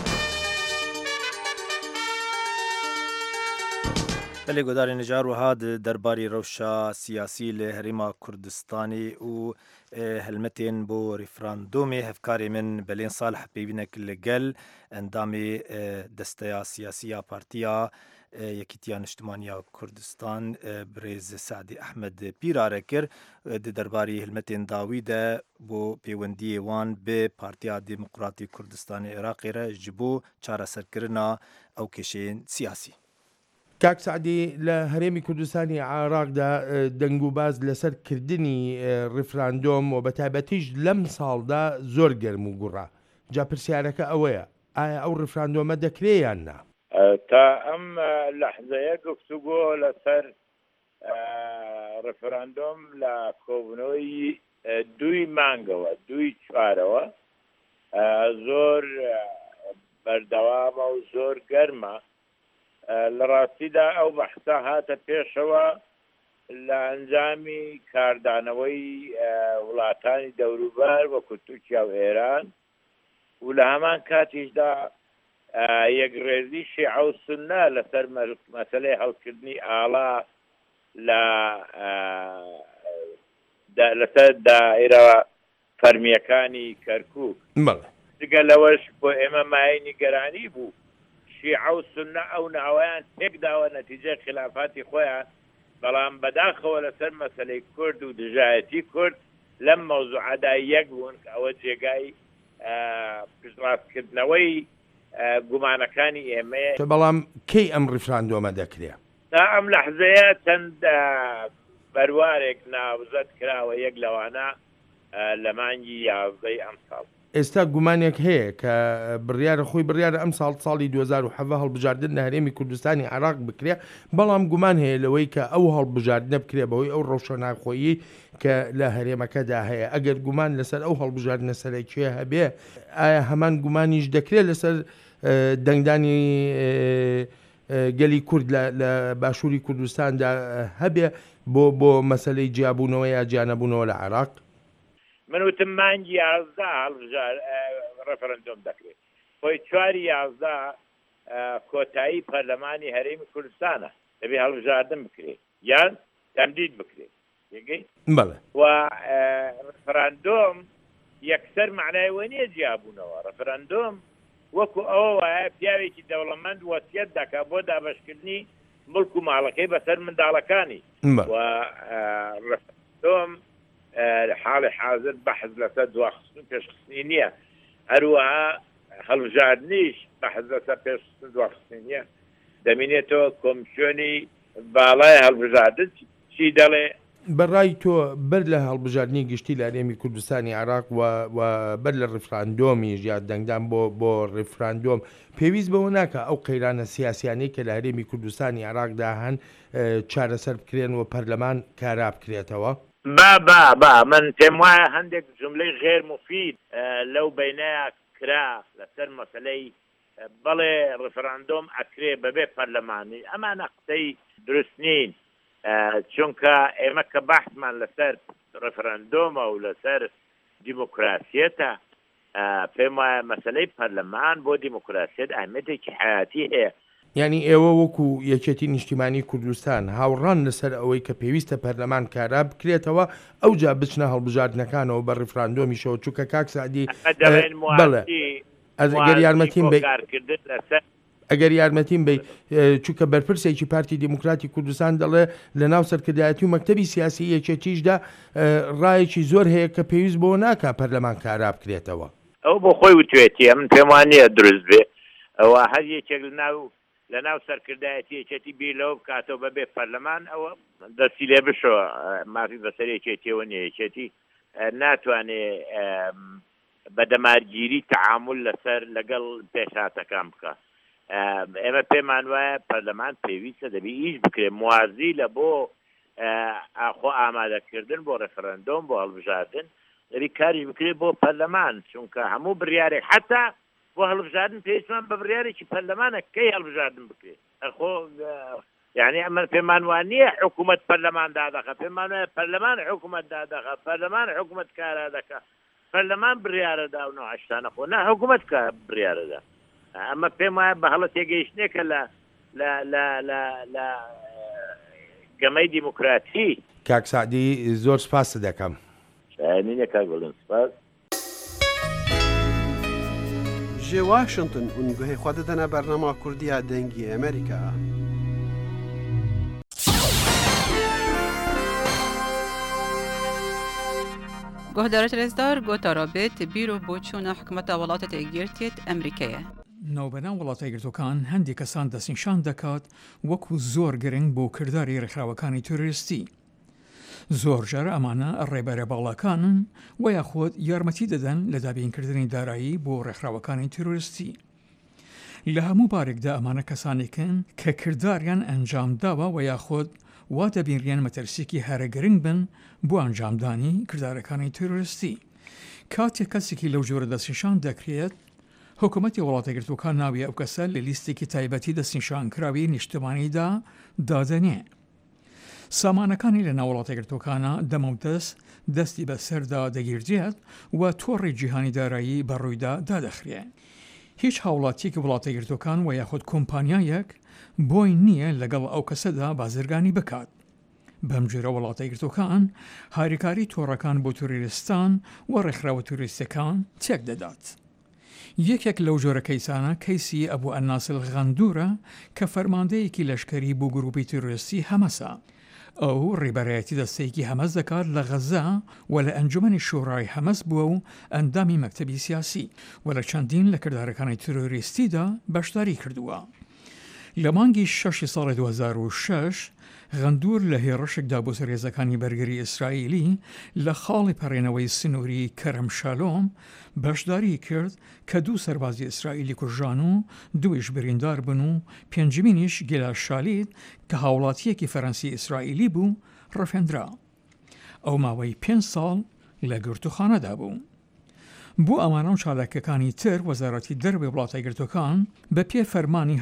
بله گودار نجار و هاد درباری روشا سیاسی لهریما کردستانی و هلمتین بو ریفراندومی هفکاری من بلین صالح بیبینک لگل اندامی دستیا سیاسیا پارتیا یەکیتیان نیشتیمانیا کوردستان برێز سعدی ئەحمەد پیرارە کرد دەرباری هەلمەتێن داویدە بۆ پەیوەندیی وان بێ پارتیا دیموقراتی کوردستانی عێراقیرە ji بۆ چارەسەرکردنا ئەو کێشەیەن سیاسی. کاک سعدی لە هەرێمی کوردستانی عێراقدا دەنگ و باز لەسەر کردنی ڕفراندۆم و بەتایبەتیش لەم ساڵدا زۆر گەرم و گوڕا. جا پرسیارەکە ئەوەیە ئایا ئەو ڕفراندۆمە دەکرێ یان نا؟ تا ئەم لەحزەیە گفتوگۆ لەسەر ڕفراندۆم لە کۆبنەوەی 2 مانگەوە 2 چوارەوە زۆر بەردەوامە و زۆر گەرمە. لە ڕاستیدا ئەو بەحسا هاتە پێشەوە لە ئەنجامی کاردانەوەی وڵاتانی دەوروبەر وەکو تورکیا و ئێران و لە هەمان کاتیشدا یەکڕێزی شیعە و سونە لەسەر مەسەلەی هەڵکردنی ئاڵا لەسەر دائیرە فەرمیەکانی کەرکووک. جگە لەوەش بۆ ئێمە مایەی نیگەرانی بوو شیعە و سونە ئەو ناوەیان تێکداوە نەتیجە خلافاتی خۆیان، بەڵام بەداخەوە لەسەر مەسەلەی کورد و دژایەتی کورد لەم مەوزوعەدا یەک بوون کە ئەوە جێگای پشتڕاستکردنەوەی گومانەکانی ئێمەیە. بەڵام کەی ئەم ڕفراندۆمە دەکرێت؟ تا ئەم لەحزەیە چەند بەروارێک ناوزەت کراوە یەک لەوانە لە مانگی 11 ئەم ساڵ. ئێستا گومانێک هەیە کە بڕیارە خۆی بڕیارە ئەم ساڵی 2007 هەڵبژاردن لە هەرێمی کوردستانی عێراق بکرێ، بەڵام گومان هەیە لەوەی کە ئەو هەڵبژاردنە بکرێ بەهۆی ئەو ڕەوشەناخۆیی کە لە هەرێمەکەدا هەیە. ئەگەر گومان لەسەر ئەو هەڵبژاردنە سەرەکیە هەبێ، ئایا هەمان گومانیش دەکرێت لەسەر دەنگدانی گەلی کورد لە باشووری کوردستاندا هەبێ بۆ مەسەلەی جیابوونەوە یا جیانەبوونەوە لە عێراق؟ من وتم مانگی 11 ڕەفەرەندۆم دەکرێت. خۆی 4/11 کۆتایی پەرلەمانی هەرێمی کوردستانە، دەبێ هەڵبژاردن بکرێت یان تەمدید بکرێت. بەڵێ. و ڕەفەرەندۆم یەکسەر معنای وە نییە جیابوونەوە. ڕەفەرەندۆم وەکو ئەوە وایە پیاوێکی دەوڵەمەند وەسیەت دەکات بۆ دابەشکردنی مڵک و ماڵەکەی بەسەر منداڵەکانی. و ڕەفەرەندۆم حاڵی حاضر بەحث لەسەر دواخستن پێشخستنی نییە، هەروەها هەڵبژاردنیش بەحث لەسەر پێشخستن دواخستنی نییە. دەمێنێتەوە کۆمیسیۆنی باڵای هەڵبژاردن چی دەڵێ؟ بەڕای تۆ بەر لە هەڵبژاردننی گشتی لە هەرێمی کوردستانی عێراق و بەر لە ڕفراندۆمیش یا دەنگدان بۆ ڕفراندۆم پێویست بەوە ناکە ئەو قەیرانە سیاسیانەی کە لە هەرێمی کوردستانی عێراقدا هەن چارەسەر بکرێن و پەرلەمان کارا بکرێتەوە؟ با من پێم وایە هەندێک جملەی غێر مفید لەو بینەیە کرا لەسەر مەسەلەی بەڵێ ڕفراندۆم ئەکرێ بەبێ پەرلەمانی. ئەمانە قسەی دروست نین، چونکە ئێمە کە بەحثمان لەسەر ڕفراندۆمە و لەسەر دیموکراسیەتە، پێم وایە مەسەلەی پەرلەمان بۆ دیموکراسیەت ئەهمیەتێکی حیاتی هەیە. یعنی ئێوە وەکو یەکێتی نیشتیمانی کوردستان هاوڕان لەسەر ئەوەی کە پێویستە پەرلەمان کارا بکرێتەوە ئەو جا بچنە هەڵبژاردنەکانەوە بە ڕفراندۆمیشەوە، چونکە کاک سعدی بەڵێ ئەگەر یارمەتیم بێ ئەگەر یارمەتیم بێ چونکە بەرپرسێکی پارتی دیموکراتی کوردستان دەڵێ لە ناو سەرکردایەتی و مەکتەبی سیاسی یەکێتیشدا ڕایەکی زۆر هەیە کە پێویست بۆ ناکا پەرلەمان کارا بکرێتەوە. ئەو بۆ خۆی وتوێتی من پێم وانە دروست بێ ئەوە هەر یەکێک لە ناو سەرکردایەتی یەکێتی بیرەوە بکاتەوە بەبێ پەرلەمان ئەوە دەستی لێ بشەوە مافی بەسەر یەکێتیەوە نیە. یەکێتی ناتوانێت بەدەمارگیری تەعامل لەسەر لەگەڵ پێشهاتەکان بکە. ئێمە پێمان وایە پەرلەمان پێویستە دەبی ئیش بکرێت موازی لە بۆ ئاخۆ ئامادەکردن بۆ ڕەفەرەندۆم بۆ هەڵبژاردن دەبی کاری بکرێت بۆ پەرلەمان، چونکە هەموو بڕیارێک حتا بۆ هەڵبژاردن پێویستمان بە بڕیارێکی پەرلەمانە کەی هەڵبژاردن بکرێت. ئەخۆ یعنی ئەمە پێمان وانە حکوومەت پەرلەمان دادەخە، پێمان وایە پەرلەمان حکوومەت دادەخە، پەرلەمان حکوومەت کارا دەکە، پەرلەمان بڕیارەدا و نەعشتانە خۆ نا حکوومەت کە بڕیارەدا. ئەمە پێم وایە بە هەڵە تێگەیشتنێکە لە گەمەی دیموکراتی. کاک سعدی زۆر سپاس دەکەم. شاینینە کاک بڵێن سپاس. جێ واشنگتن ئونگوهی خوا دەدەنە بەرنامە کوردیە دەنگی ئەمریکا. گهدارت رزدار گوتا رابط بیرو بۆچوونە حکومەتە وڵاتە تێگیرتێت ئەمریکایە. ناوبەناو وڵاتە یەکگرتووەکان هەندێک کەسان دەستنیشان دەکات وەکو زۆر گرنگ بۆ کردداری ڕێکخراوەکانی تۆریستی. زۆر جارە ئەمانە ڕێبەرە باڵەکانن و یاخۆت یارمەتی دەدەن لە دابینکردنی دارایی بۆ ڕێکخراوەکانی تۆریستی. لە هەموو بارێکدا ئەمانە کەسانێکن کە کردداریان ئەنجام داوە و یاخۆت وا دەبینریان مەتەرسێکی هەرە گرنگ بن بۆ ئەنجامدانی کردارەکانی تۆریستی. کاتێک کەسێکی لەو جۆرە دەستنیشان دەکرێت، حکوومەتی وڵاتە یەکگرتووەکان ناوی ئەو کەسە لە لیستێکی تایبەتی دەستنیشانکراوی نیشتمانیدا دادەنێ. سامانەکانی لە ناو وڵاتە یەکگرتووەکانە دەمەودەست دەستی بەسەردا دەگیردێت و تۆڕی جیهانی دارایی بەڕوویدا دادەخرێت. هیچ هاوڵاتیەکی وڵاتە یەکگرتووەکان و یاخود کۆمپانیایەک بۆی نییە لەگەڵ ئەو کەسەدا بازرگانی بکات. بەم جۆرە وڵاتە یەکگرتووەکان هاریکاری تۆڕەکان بۆ توریستان و ڕێکخراوە توریستەکان تێک دەدات. یەکێک لەو جۆرە کەیسانە کەیسی ئەبوو ئەناسل غەندورە کە فەرماندەیەکی لەشکری بۆ گروپی تۆریستی هەمەسە. ئەو ڕێبەرایەتی دەستەیەکی هەمەس دەکات لە غەزا و لە ئەنجومەنی شۆڕای هەمەس بووە و ئەندامی مەکتەبی سیاسی و لە چەندین لە کردارەکانی تۆریستیدا بەشداری کردووە. لە مانگی 6 ساڵی 2006 غەندور لە هێڕشێکدا بۆ سەرێزەکانی بەرگری ئیسرائیلی لە خاڵی پەڕێنەوەی سنووری کەرم شالۆم بەشداری کرد کە 2 سەربازی ئیسرائیلی کوژان و 2 بریندار بن و 5میش گیلا شالید کە هاوڵاتیەکی فەرەنسی ئیسرائیلی بوو ڕەفێنرا. ئەو ماوەی 5 ساڵ لە گرتوخانەدا بوو. بۆ ئەمانە و چالاکیەکانی تر وەزارەتی دەرەوەی وڵاتە یەکگرتووەکان بە پێ فەرمانی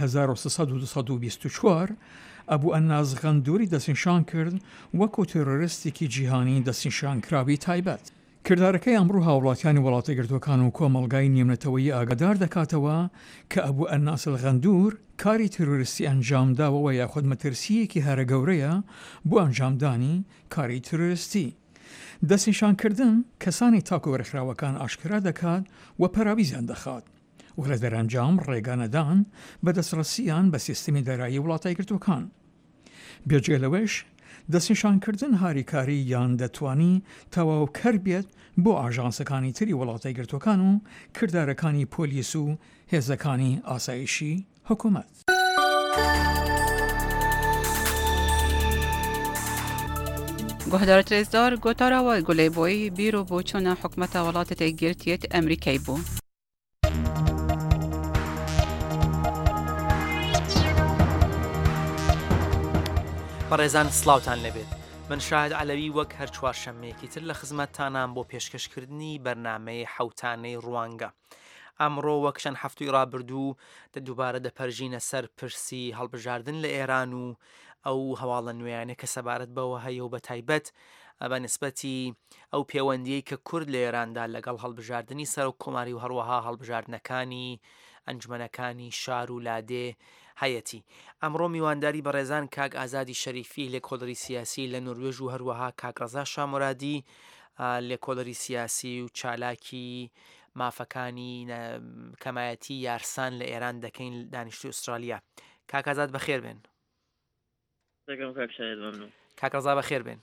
1324 ئەبوو ئەناس غەندوری دەستنیشان کرد وەکو تۆرۆریستێکی جیهانی دەستنیشانکراوی تایبەت. کردارەکەی ئەمڕۆ هاوڵاتیانی وڵاتە یەکگرتووەکان و کۆمەڵگای نیمنەتەوەیی ئاگادار دەکاتەوە کە ئەبوو ئەناس غەندور کاری تۆرۆریستی ئەنجامداوە و یاخود مەترسیەکی هەرە گەورەیە بۆ ئەنجامدانی کاری تۆرۆریستی. دەستنیشانکردن کەسانی تاکو ڕێکخراوەکان ئاشکرا دەکات و پەراویزیان دەخات و لە دەرەنجام ڕێگانەدان بە دەستڕەسیان بە سیستمی دارایی وڵاتە یەکگرتووەکان. بێجێ لەوەش دەستنیشانکردن هاریکاری یان دەتوانی تەواوکەر بێت بۆ ئاژانسەکانی تری وڵاتە یەکگرتووەکان و کردارەکانی پۆلیس و هێزەکانی ئاسایشی حکوومەت. گهدارت رزدار گوتاراوە گولەی بۆی بیرۆ بۆچوونە حکومەتە وڵاتە تێگیرتێت ئەمریکای بوو. بەڕێزان سلااوان لەبێت. من شاهد علەوی وەک هەر چوارشەممەیەکی تر لە خزمەتتانان بۆ پێشکەشکردنی بەرنامەی حەوتانەی ڕوانگە. ئەمڕۆ وەک چەند هەفتووی ڕابردوو دووبارە دەپەرژینە سەر پرسی هەڵبژاردن لە ئێران و ئەو هەواڵە نوێیانە کە سەبارەت بەوە هەیە و بە تایبەت بە نسبەتی ئەو پەیوەندیەی کە کورد لە ئێراندا لەگەڵ هەڵبژاردننی سەر و کۆماری و هەروەها هەڵبژاردنەکانی ئەنجمەنەکانی شار و لادێ هەیەتی. ئەمڕۆ میوانداری بەڕێزان کاک ئازادی شەریفی لێکۆڵەری سیاسی لە نروێژ و هەروەها کاکڕەزا شامۆرادی لێکۆڵەری سیاسی و چالاکی مافەکانی کەمایەتی یارسان لە ئێران دەکەین دانیشتوی ئوسترالیا. کاک ئازاد بەخێر بێن. کاکڕەزا بەخێر بێن.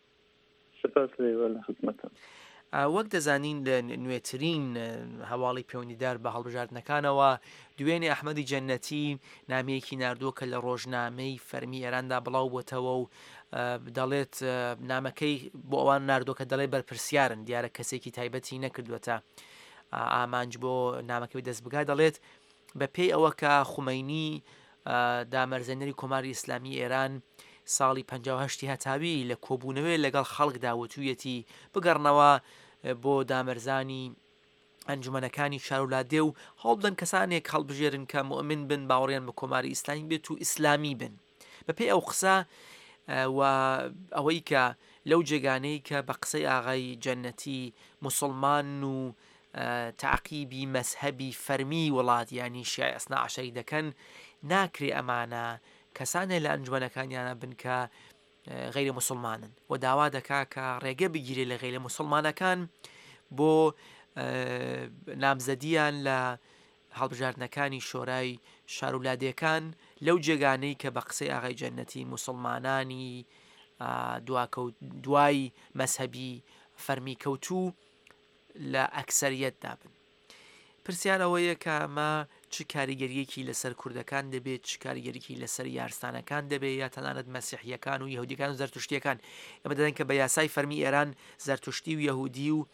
وەک دەزانین لە نوێترین هەواڵی پەیوەندیدار بە هەڵبژاردنەکانەوە دوێنێ ئەحمەدی جەنەتی نامەیەکی ناردووە کە لە ڕۆژنامەی فەرمی ئێراندا بڵاو بۆتەوە و دەڵێت نامەکەی بۆ ئەوان ناردووە کە دەڵێ بەرپرسیارن دیارە کەسێکی تایبەتی نەکردووەتە ئامانج بۆ نامەکەی دەست بگا. دەڵێت بە پێی ئەوە کە خومەینی دامەرزێنەری کۆماری ئیسلامی ئێران ساڵی 58 هەتاوی لە کۆبوونەوەی لەگەڵ خەڵکدا وتوویەتی بگەڕنەوە بۆ دامەرزانی ئەنجومەنەکانی شارولادێ و هەڵبدەن کەسانێک هەڵبژێرن کە مؤمن بن باوەڕیان بە کۆماری ئیسلامی بێت و ئیسلامی بن. بەپێی ئەو قسە و ئەوەی کە لەو جێگانەی کە بە قسەی ئاغای جەنەتی موسڵمان و تعقیبی مەسهەبی فەرمی وڵات ینی شیعە ئەسنا عەشەری دەکەن ناکرێ ئەمانە کەسانێک لە ئەنجومەنەکانیانە بن کە غەیرە موسڵمانن و داوا دەکا کە ڕێگە بگیرێ لە غەیرە موسڵمانەکان بۆ نامزەدیان لە هەڵبژاردنەکانی شۆرای شارولادیەکان لەو جێگانەی کە بە قسەی ئاغای جەنەتی موسڵمانانی دوای مەسهەبی فەرمی کەوتوو لە ئەکسەریەت دابن. پرسیارەوەیە کە ئەمە چ کاریگەریەکی لەسەر کوردەکان دەبێت، چ کاریگەریکی لەسەر یارستانەکان دەبێت، یا تەنانەت مەسیحیەکان و یەهودیەکان و زەرتشتیەکان. ئەمە دەدەن کە بە یاسای فەرمی ئێران زەرتشتی و یەهودی و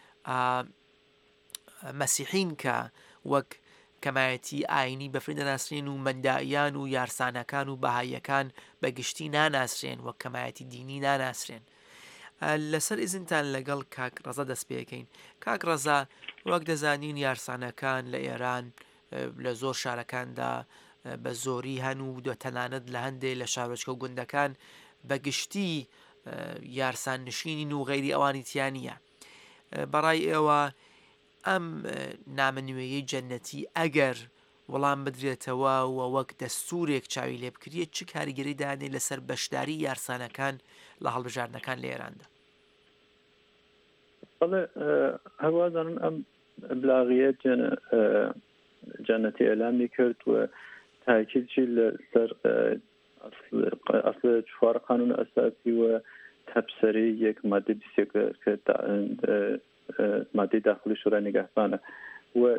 مەسیحین کە وەک کەمایەتی ئاینی بەفرین دەناسرێن و مەنداییان و یارسانەکان و بەهاییەکان بەگشتی ناناسرێن وەک کەمایەتی دینی ناناسرێن. لەسەر ئیزنتان لەگەڵ کاک ڕەزا دەست پێەکەین. کاک ڕەزا، وەک دەزانین یارسانەکان لە ئێران لە زۆر شارەکاندا بە زۆری هەن و تەنانەت لە هەندێک لە شارۆچکە و گوندەکان بەگشتی یارسان نشینین و غەیری ئەوانی تیانە. بەڕای ئێوە ئەم نامەنوێیەی جەنەتی ئەگەر وەڵام بدرێتەوە و وەک دەستورێک چاوی لێ بکرێت چ کاریگەری دانێ لەسەر بەشداری یارسانەکان لە هەڵبژاردنەکان لە ئێراندا؟ هەوازانم ئەم بلاغیە جەنەتی ئەلامی کرد و تاکیدی لەسەر ئەسڵ 4 قانون ئەساسی و تەبسەری 1 مادە 21 مادەی داخلی شورای نگهبانە و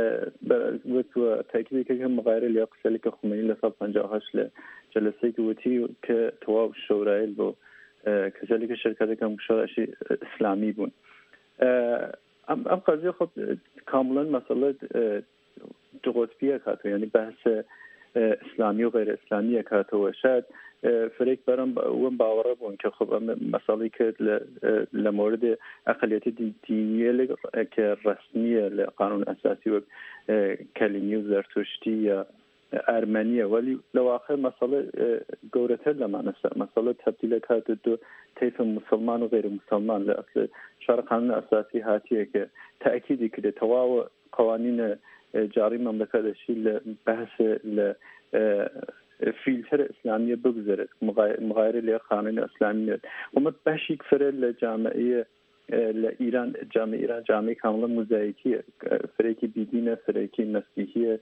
تاکیدێکەکە مغایرە لە قسەی کە خومینی لە 1958 لە جەلسەیەکی وتی کە تەواو شورای بۆ کەسێکی شرکەتەکەم شورای ئیسلامی بوون. ئەم قضیە خۆ کاملاً مەسەڵە دوقۆتبیە کاتەوە، یعنی بەحث ئیسلامی و غیر ئیسلامیە کاتەوە. شاید فرێک بەرەم وەم باوەڕە بوون کە خۆ مەسەڵی کرد لە مورد ئەقلیەتی دینیە کە ڕسمیە لە قانون ئەساسی وەک کەلیمی و زەرتشتی یا ئەرمەنیە، وەلی لەواقع مەسەڵە گەورەتر لەمانەسە. مەسەڵە تەبدیلە کاتە دو تەیفە مسلمان و غیر مسلمان لە ئەسڵ 4 قانون ئەساسی هاتیە کە تاکیدی کردێ تەواوە قوانینە جاری مەملەکەتشی لە بەحث لە فیلتر ئیسلامیە بگذرێت مغایرە لێ قانون ئیسلامیە. ومە بەشی فرە لە جامعەیە لە ئیران جامعە ئیران جامعەی کامڵە موزاییکیە، فرێکی بیدینە، فرێکی مەسیحیە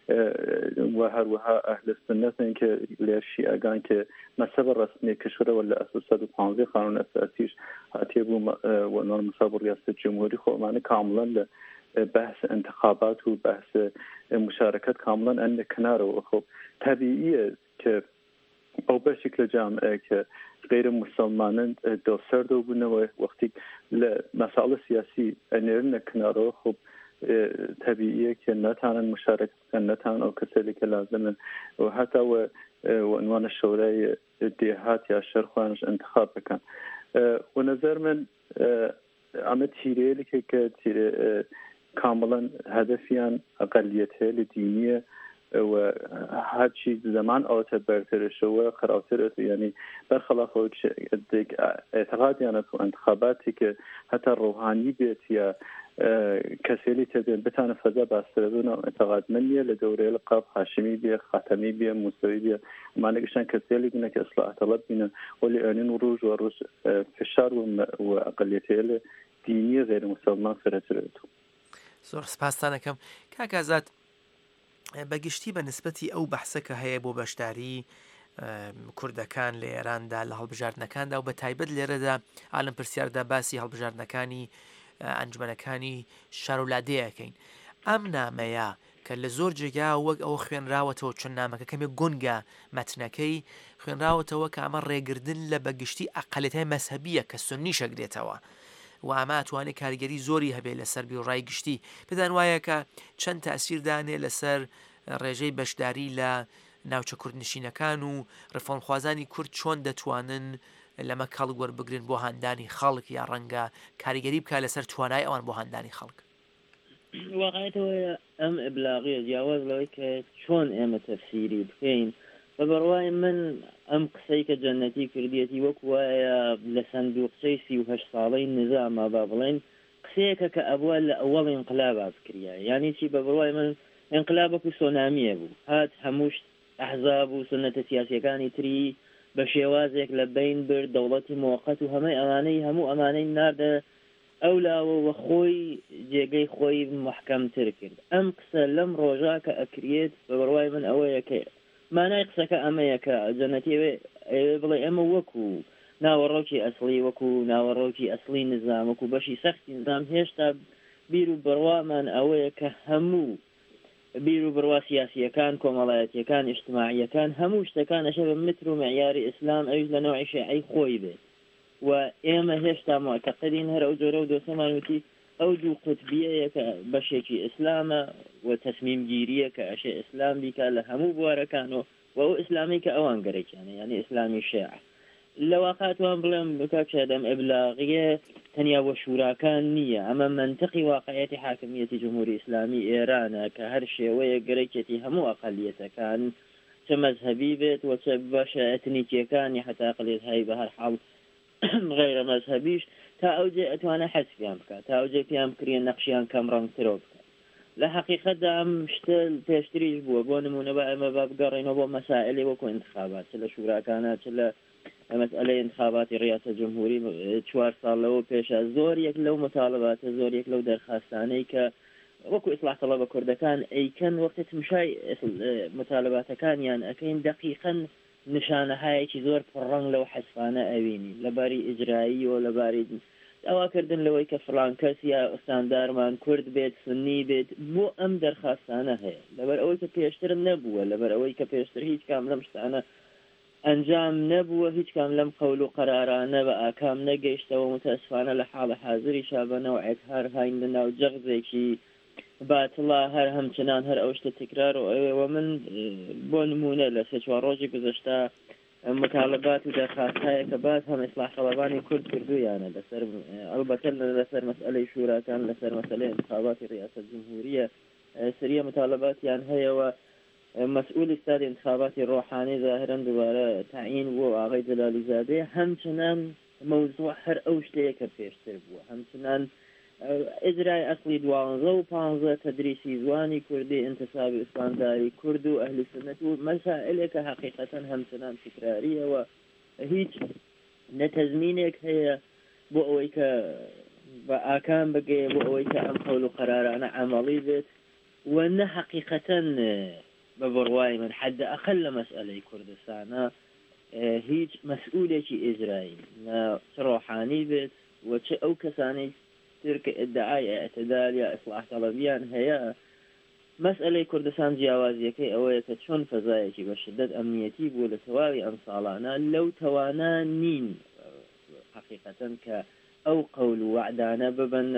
و هەروەها ئەهل سنەتن کە لێ شیعەگان کە مەسەبە ڕسمی کشورەوە لە 115 قانون ئەساسیش هاتیە بوو وەنوان مصاب ریاست جمهوری خۆمانە کامڵەن لە بحث انتخابات و بحث مشاركات كاملا أن كنارو أخو طبيعية ك أو بشكل جامع ك غير مسلمان دو سردو بنوه وقتی لمسائل سياسي أنيرنا كنارو خب طبيعية ك نتانن مشاركة نتانن أو كسلك لازم وحتى وعنوان الشورى ديهات يا شرخوانش انتخاب كان ونظر من عمل تيري لك كتيري كاملا هدفيا أقليتها لدينية وهذا شيء زمان أو تبرتر شو خراطر يعني برخلاف اعتقاد يعني في انتخاباتك حتى الروحاني بيت يا كسيلي تبين بتانا فضا باستردون اعتقاد منية لدوري القاب هاشمي بيه خاتمي بيه موسوي بيه ما نقشان كسيلي بينا كإصلاح طلب بينا واللي أنين وروج وروج في الشار وأقليتها دينية غير مسلمان فرترته زۆر سپاسانەکەم کاکازات بەگشتی بە نسبەتی ئەو بەحسەکە هەیە بۆ بەشداری کوردەکان لە ئێراندا لە هەڵبژاردنەکاندا و بە تایبەت لێرەدا ئالم پرسیاردا باسی هەڵبژاردنەکانی ئەنجومەنەکانی شارولادەیەکەین. ئەم نامەیە کە لە زۆر جێگا وەک ئەوە خوێنراوەتەوە چون نامەکە کەمێک گونگە مەتنەکەی خوێنراوەتەوە کە ئەمە ڕێگردن لە بەگشتی ئەقەلەتای مەسهەبیە کە سنی شەگرێتەوە و ئەمە توانێت کاریگەری زۆری هەبێت لەسەر بیڕای گشتی بدەن وایە کە چەند تەئسیردانێ لەسەر ڕێژەی بەشداری لە ناوچە کوردنشینەکان و ڕفۆنخوازانی کورد چۆن دەتوانن لەمە کەڵک وەربگرن بۆ هەندانی خەڵک یا ڕەنگە کاریگەری بکە لەسەر توانای ئەوان بۆ هەندانی خەڵک. واقعیتەوە ئەم ئبلاغیە جیاواز لەوەی کە چۆن ئێمە تەفسیری بکەین بە بڕوای من ئەم قسەی کە جەنەتی کردیەتی وەک وایە لە سندوقچەی 38 ساڵەی نظامە با بڵێن قسەیەکە کە ئەوە لە ئەوەڵ ئینقلاب بکریا یعنی چی بە بڕوای من ئینقلابەک و سۆنامیە بوو هات هەمووش ئەحزاب و سنەتە سیاسیەکانی تری بە شێوازێک لە بین برد دەوڵەتی موقت و هەمەی ئەمانەی هەموو ئەمانەی ناردە ئەولاوە خۆی جێگەی خۆی محکەمتر کرد. ئەم قسە لەم ڕۆژا کە ئەکرێت بە بڕوای من ئەوەیە کە مانای قسەکە ئەمەیە کە جەنەتی بڵێ ئێمە وەکو ناوەڕۆکی ئەسڵی وەکو ناوەڕۆکی ئەسڵی نظام وەکو بەشی سەختی نظام هێشتا بیر و بڕوامان ئەوەیە کە هەموو بیر و بڕوا سیاسیەکان کۆمەڵایەتیەکان ئیجتماعیەکان هەموو شتەکان ئەشە بە متر و معیاری ئیسلام ئەویش لە نەوعی شیعی خۆی بێت و ئێمە هێشتا معتەقدین هەر ئەو جۆرە و دۆسەمان وتی ئەو دوو قوتبیەیە کە بەشێکی ئیسلامە و تەسمیم گیریە کە ئەشێ ئیسلام بیکە لە هەموو بوارەکانەوە و ئەو ئیسلامی کە ئەوان گەرەکیانە یعنی ئیسلامی شیعە لە واقعاتوان بڵێم بکاکشادەم ئێبلاغیە تەنیا بۆ شوراکان نییە ئەمە منطقی واقعەتی حاکمیەتی جمهوری ئیسلامی ئێرانە کە هەر شێوەیە گەرەکێتی هەموو ئەقەلیەتەکان چه مەذهبی بێت و چه بەشە ئەتنیکیەکانی حتا ئەقەلیەت‌های بە هەر حاڵ غیرە مەذهبیش تا ئەوجێ ئەتوانە حەسبیان بکات تا ئەوجێ پێیان بکرێن نەقشیان کەم ڕەنگترۆ بکات لە حقیقەتدا ئەم شتە پێشتریش بووە بۆ نمونە بە ئەمە با بگەڕێنەوە بۆ مەسائلێ وەکو انتخابات چ لە شوراکانە چ لە مەسئلەی انتخاباتی ڕیاسە جمهوری 4 ساڵ لەوە پێشە زۆر یەک لەو مطالباتە زۆر یەک لەو دەرخواستانەی کە وەکو ئیسلاح طلبە کوردەکان ئەیکەن وەختی تمشای مطالباتەکانیان ئەەکەین دقیقاً نیشانەهایەکی زۆر پڕەنگ لەو حەسفانە ئەوینی لەباری ئیجرایی و لەباری ئەواکردن لەوەی کە فڵان کەس یا ئەستاندارمان کورد بێت سنی بێت بۆ ئەم دەرخواستانە هەیە لەبەر ئەوەی کە پێشتر نەبووە لەبەر ئەوەی کە پێشتر هیچ کام لەم شتانە ئەنجام نەبووە هیچ کام لەم قەول و قەرارانە بە ئاکام نەگەیشتەوە متەسفانە لە حاڵە حاضری شابەنەوەیەک هەر هاین لەناو جەغزێکی باتڵا هەر هەمچنان هەر ئەو شتە تکرار و ئەوێەوە من بۆ نمونە لە 3-4 ڕۆژی گذشتا مطالبات و دەرخواستهەیە کە باز هەم ئیسلاح طلبانی کورد کردویانە لەسەر ئەلبەتە لەسەر مەسئلەی شوراکان لەسەر مەسئلەی انتخاباتی ڕیاسەت جمهوریە سریە مطالباتیان هەیەوە مسئول استاد انتخاباتی ڕۆحانی ظاهرا دوبارە تعیین بووە ئاغای جەلالیزادێ هەمچنان مەوزوع هەر ئەو شتەیە کە پێشتر بووە هەمچنان ئیجرای ئەسڵی 12 و 15 تدریسی زوانی کوردی انتسابی ئیسلانداری کورد و ئەهلی سنت و مەسائلێکە حقیقەتەن هەمچنان تکراریەوە هیچ نەتەزمینێک هەیە بۆ ئەوەی کە بە ئاکام بگەیە بۆ ئەوەی کە ئەم قەول و قەرارانە عەمەڵی بێت و نە حقیقەتەن بە بڕوای من حد ئەقل لە مەسئلەی کوردستانە هیچ مەسئولێکی ئیجرایی چ ڕۆحانی بێت و چه ئەو کەسانەی ترک ادعای اعتدال یا اصلاح طلبیان هەیە مەسئلەی کوردستان جیاوازیەکەی ئەوەیە کە چۆن فەزایەکی بە شدت ئەمنیەتی بوو لە تەواوی ئەم ساڵانە لەو تەوانە نین حقیقەتەن کە ئەو قەول و وعدانە ببن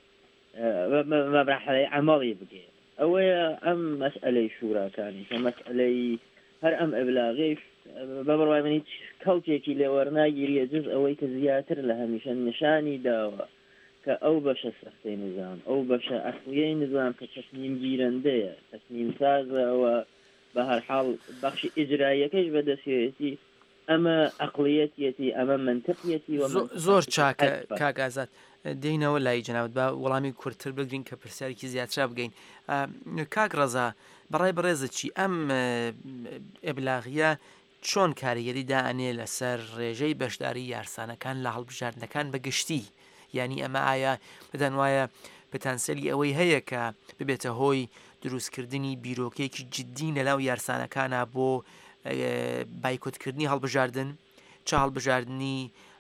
مەبرەحەی عەمەڵی بگێن ئەوەیە ئەم مەسئلەی شوراکانی کە مەسئلەی هەر ئەم ئەبلاغیش بە بڕوای من هیچ کەوتێکی لێوەرناگیریە جز ئەوەی کە زیاتر لە هەمیشە نیشانی داوە کە ئەو بەشە سەختەی نظام ئەو بەشە ئەسڵیەی نظام کە تەسنیم گیرەندەیە تەسنیم سازەوە بە هەر حاڵ بەخشی ئیجراییەکەش بەدەستێتی ئەمە ئەقلیەتیەتی ئەمە منطقیەتی زۆر چاکە کاگازات دێینەوە لای جەناوت بە وەڵامی کورتتر بگرین کە پرسیارێکی زیاترا بگەین کاک ڕەزا بەڕای بەڕێزە چی ئەم ئێبلاغیە چۆن کاریگەری دائنێ لەسەر ڕێژەی بەشداری یارسانەکان لە هەڵبژاردنەکان بەگشتی یعنی ئەمە ئایا بدەن وایە پتانسیلی ئەوەی هەیە کە ببێتە هۆی دروستکردنی بیرۆکێکی جددی لەناو یارسانەکانە بۆ بایکۆتکردنی هەڵبژاردن چ هەڵبژاردننی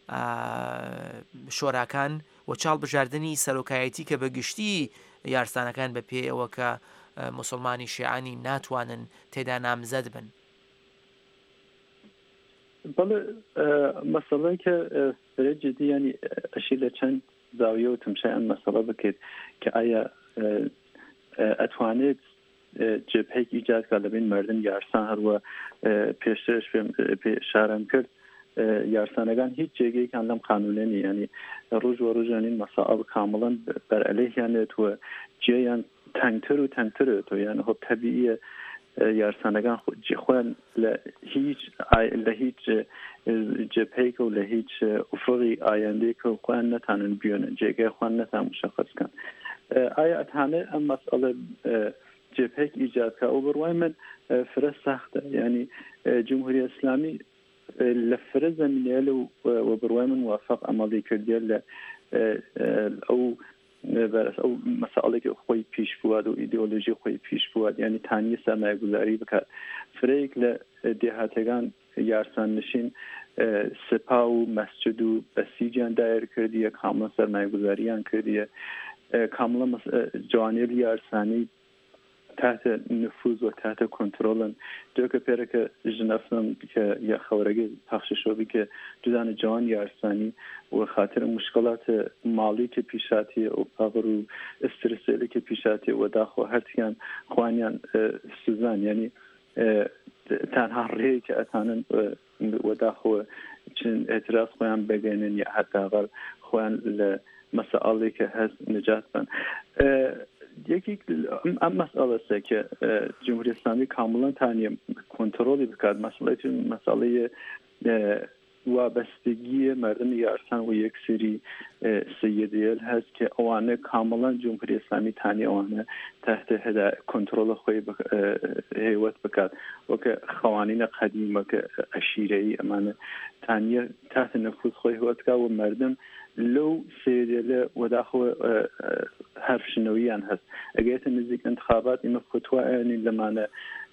شۆراکان و چاڵ بژاردننی سەرۆکایەتی کە بەگشتی یارسانەکان بە پێ ئەوە کە موسڵمانی شیعانی ناتوانن تێدا نامزەد بن بەڵێ مەسەڵەی کە فرە جدی ینی ئەشی لە چەند زاویە و تمشای ئەم مەسەڵە بکرێت کە ئایا ئەتوانێت جبهەیەکی ئیجادکە لەبین مردن یارسان هەروە پێشترش شارم کرد یارسانەکان هیچ جێگەیەکان لەم قانونێنی ینی ڕۆژ و ڕۆژانین مەسائڵ کامڵەن بەرئەلەیهیانێت و جێیان تەنگتر و تەنگترێتەوە یان هۆ تەبیعیە یارسانەکان خۆیان لە هیچ جبهەیەکە و لە هیچ ئوفقی ئایندەیەکە و خۆیان نەتانن بیۆنە جێگای خۆیان نەتان مشەخصکەن ئایا ئەتانێت ئەم مەسئلە جبهەیەک ئیجادکە ئەو بڕوای من فرە سەختە ینی جمهوری ئیسلامی لە فرە زەمینەیە و بڕوای من موافق ئەمەڵی کردیە لە ئەو مەسائلێکی خۆی پیش بواد و ئیدئۆلۆژی خۆی پیش بواد ینی تانی سەرمایه‌گوزاری بکات فرەیەک لە دێهاتەکان یارسان نشین سپا و مەسجد و بەسیجیان دایر کردیە کامڵە سەرمایه‌گوزاریان کردیە کامڵە جوانێر یارسانی تحت نفوذ و تحت کنترلن دوکە پێرەکە ژنەفم کە یا خەورەگە پەخششۆبی کە جدانە جوان یارسانی و خاطر مشکلات مالی که پیشاتی و فقر و استرسیلی که پیشاتی و داخل هرتیان خوانیان سوزان یعنی تنها ڕێی کە ئەتانن و داخل چن اعتراض خۆیان بگەێنن یا حداقل خۆیان لە مەسائڵی کە هەست نجات بن یەکی ئەم مەسئلەسە کە جمهوری اسلامی کامڵەن تانیە کۆنتڕۆلی بکات مەسئلەیە وابستگی مردم یارسان و یک سری سیدیل هست که اوانه کاملا جمهوری اسلامی تانی اوانه تحت کنترل خوی هیوت بکات و که قوانین قدیمه که عشیره‌ای امانه تانی تحت نفوذ خوی هیوت بکات و مردم لو سیدیل و داخل حرف شنویان هست اگر نزدیک انتخابات این فتوا یعنی لمانه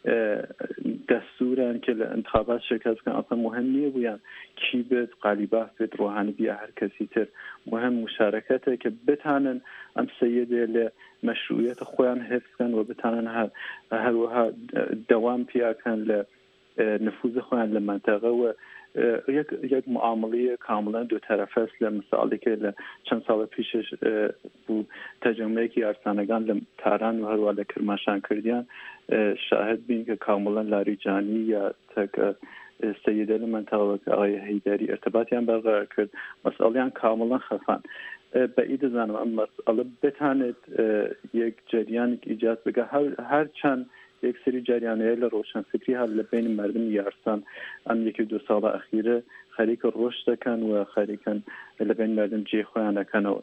دستورن که لانتخابات شرکت کنن اصلا مهم نیه بویان کی بید قالیباف بید روحانی بیا هر کسی تر مهم مشارکته که بتانن ام سیده لمشروعیت خویان حفظ کن و بتانن هر وها دوام پیا کن لنفوذ خویان لمنطقه و یک معامله کاملا دو طرفه است لمثالی که چند سال پیشش بو تجمعی که ارسانگان لتاران و هر والا کرماشان کردیان شاهد بین که کاملا لاریجانی یا تک سیده لمنطقه که آقای حیدری ارتباطیان برقرار کرد مسئولیان کاملا خفن بعید زنم اما مسئله بتاند یک جریان ایجاد بگه هر چند یک سری جریان‌های روشن فکری ها لبین مردم یارسان ام یکی دو سال اخیره خریک رشد کن و خریکن لبین مردم جی خویان کنه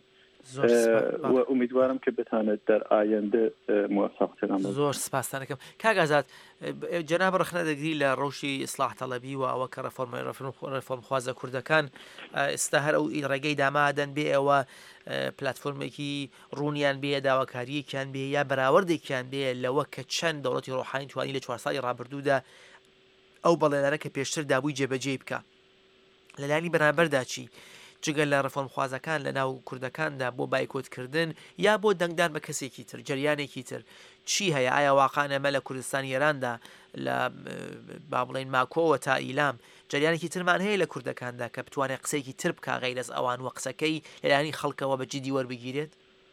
و امیدوارم که بتاند در آینده موفق ترم. زۆر سپاسان دەکەم کاک ئازاد جەناب ڕخنە دەگری لە ڕەوشی ئیسلاح تەڵەبی و ئەوە کە ڕێفۆرمخوازە کوردەکان ئێستا هەر ئەو ڕێگەی دامادەن بێ ئەوە پلتفۆرمێکی ڕوونیان بێ داواکاریەکیان بێ یا بەراوردێکیان بێ لەوە کە چەند دەوڵەتی ڕۆحانی توانی لە 4 ساڵی ڕابردوودا ئەو بەڵێنانە کە پێشتر دابووی جێبەجێ بکە لەلایانی بەرامبەردا چی جگەل لە ڕفۆرمخوازەکان لە ناو کوردەکاندا بۆ بایکۆتکردن یا بۆ دەنگدان بە کەسێکی تر جریانێکی تر چی هەیە ئایا واقعانەمە لە کوردستانی ئێراندا لە با بڵێن ماکۆوە تا ئیلام جریانێکی ترمان هەیە لە کوردەکاندا کە بتوانێت قسەیەکی تر بکە غەیرە لەس ئەوان وە قسەکەی لەلایانی خەڵکەوە بە جدی وەربگیرێت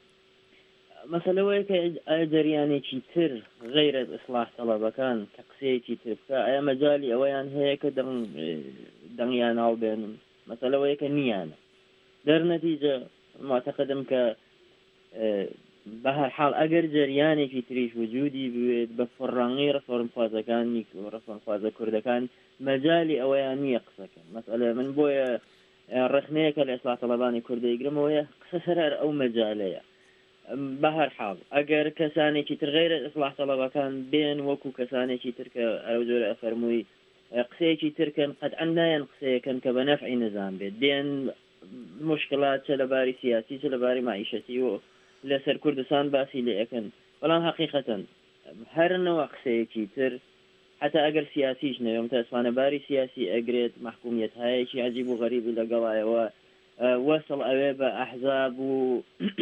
مەسەلەوەی کە ئایا جریانێکی تر غەیرە ئیسلاح تەڵەبەکان کە قسەیەکی تر بکە ئایا مەجالی ئەوەیان هەیە کە دەنگیان هاوبێنن مەسەلەوەی کە نییانە دەرنەتیجە معتەقدم کە بە هەر حاڵ ئەگەر جریانێکی تریش وجودی بوێت بە فڕەنگی ڕفۆرمخوازەکانی ڕفۆرمخوازە کوردەکان مەجالی ئەوەیان نییە قسەکەن مەسئلە من بۆیە ڕخنەیەکە لە ئیسلاح تەڵەبانی کوردەیگرمەوەیە قسە سەر ئەو مەجالەیە بە هەر حاڵ ئەگەر کەسانێکی تر غەیرە ئیسلاح تەڵەبەکان بێن وەکو کەسانێکی تر کە ئەو جۆرە ئەفەرمووی قسەیەکی ترکەن قەتعەن نایەن قسەیەکەن کە بە نەفعی نظام بێت دێن مشکلات چه لەباری سیاسی چه لەباری معیشەتی و لەسەر کوردستان باسی لێ ئەەکەن بەڵام حقیقەتەن هەرنەوە قسەیەکی تر حتا ئەگەر سیاسیش نەوێ متاسفانە باری سیاسی ئەگرێت محکومیت هەیەکی عجیب و غەریبی لەگەڵایەوە وەسڵ ئەوێ بە ئەحزاب و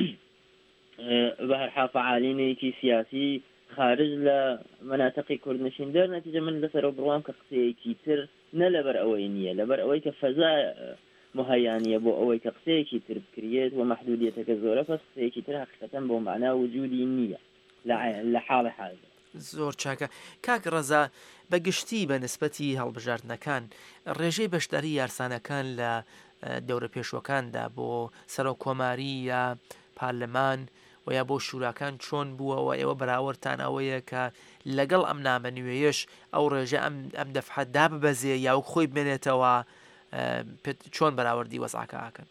بە هەر حاڵ فەعالینێکی سیاسی خارج لە مناتقی کوردنشین دەرنەتیجە من لەسەرەوە بڕوام کە قسەیەکی تر نە لەبەر ئەوەی نییە لەبەر ئەوەی کە فەزا مهیانیە بۆ ئەوەی کە قسەیەکی تر بکرێت و مەحدودیەتەکە زۆرە پس قسەیەکی تر حقیقەتەن بۆ معنا وجودی نییە لە حاڵی حاضر زۆر چاکە کاک ڕەزا بە گشتی بە نسبەتی هەڵبژاردنەکان ڕێژەی بەشداری یارسانەکان لە دەورە پێشوەکاندا بۆ سەرۆک کۆماری یا پارلەمان و یا بۆ شوراکان چۆن بووەوە ئێوە بەراوردتان ئەوەیە کە لەگەڵ ئەم نامە نوێیەش ئەو ڕێژە ئەم دەفعەت داببەزێ یا و خۆی بمێنێتەوە چۆن بەراوردی وەزعەکە ئاکەن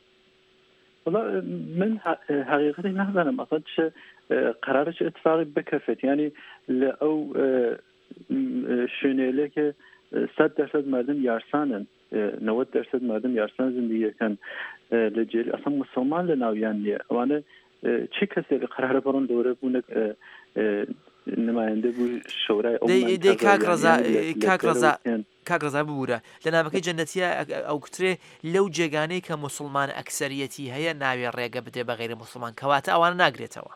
من حقیقەتی نازانم ئەسڵ چ قرارە چ اتفاقی بکەفێت ینی لە ئەو شوێنێلێ کە 100% مردم یارسانن 90% مردم یارسان زندگیەکەن لە جێری ئەسڵ مسلمان لە ناویان نییە ئەوانە چه کەسێک قرارە بڕۆن دەورە بوونە نماینده بوو شەورای کاک ڕەزا ببوورە لە نامەکەی جەنەتیە ئەو کترێ لەو جێگانەی کە موسڵمان ئەکسەریەتی هەیە ناوێ ڕێگە بدێ بە غەیری موسڵمان کەواتە ئەوانە ناگرێتەوە.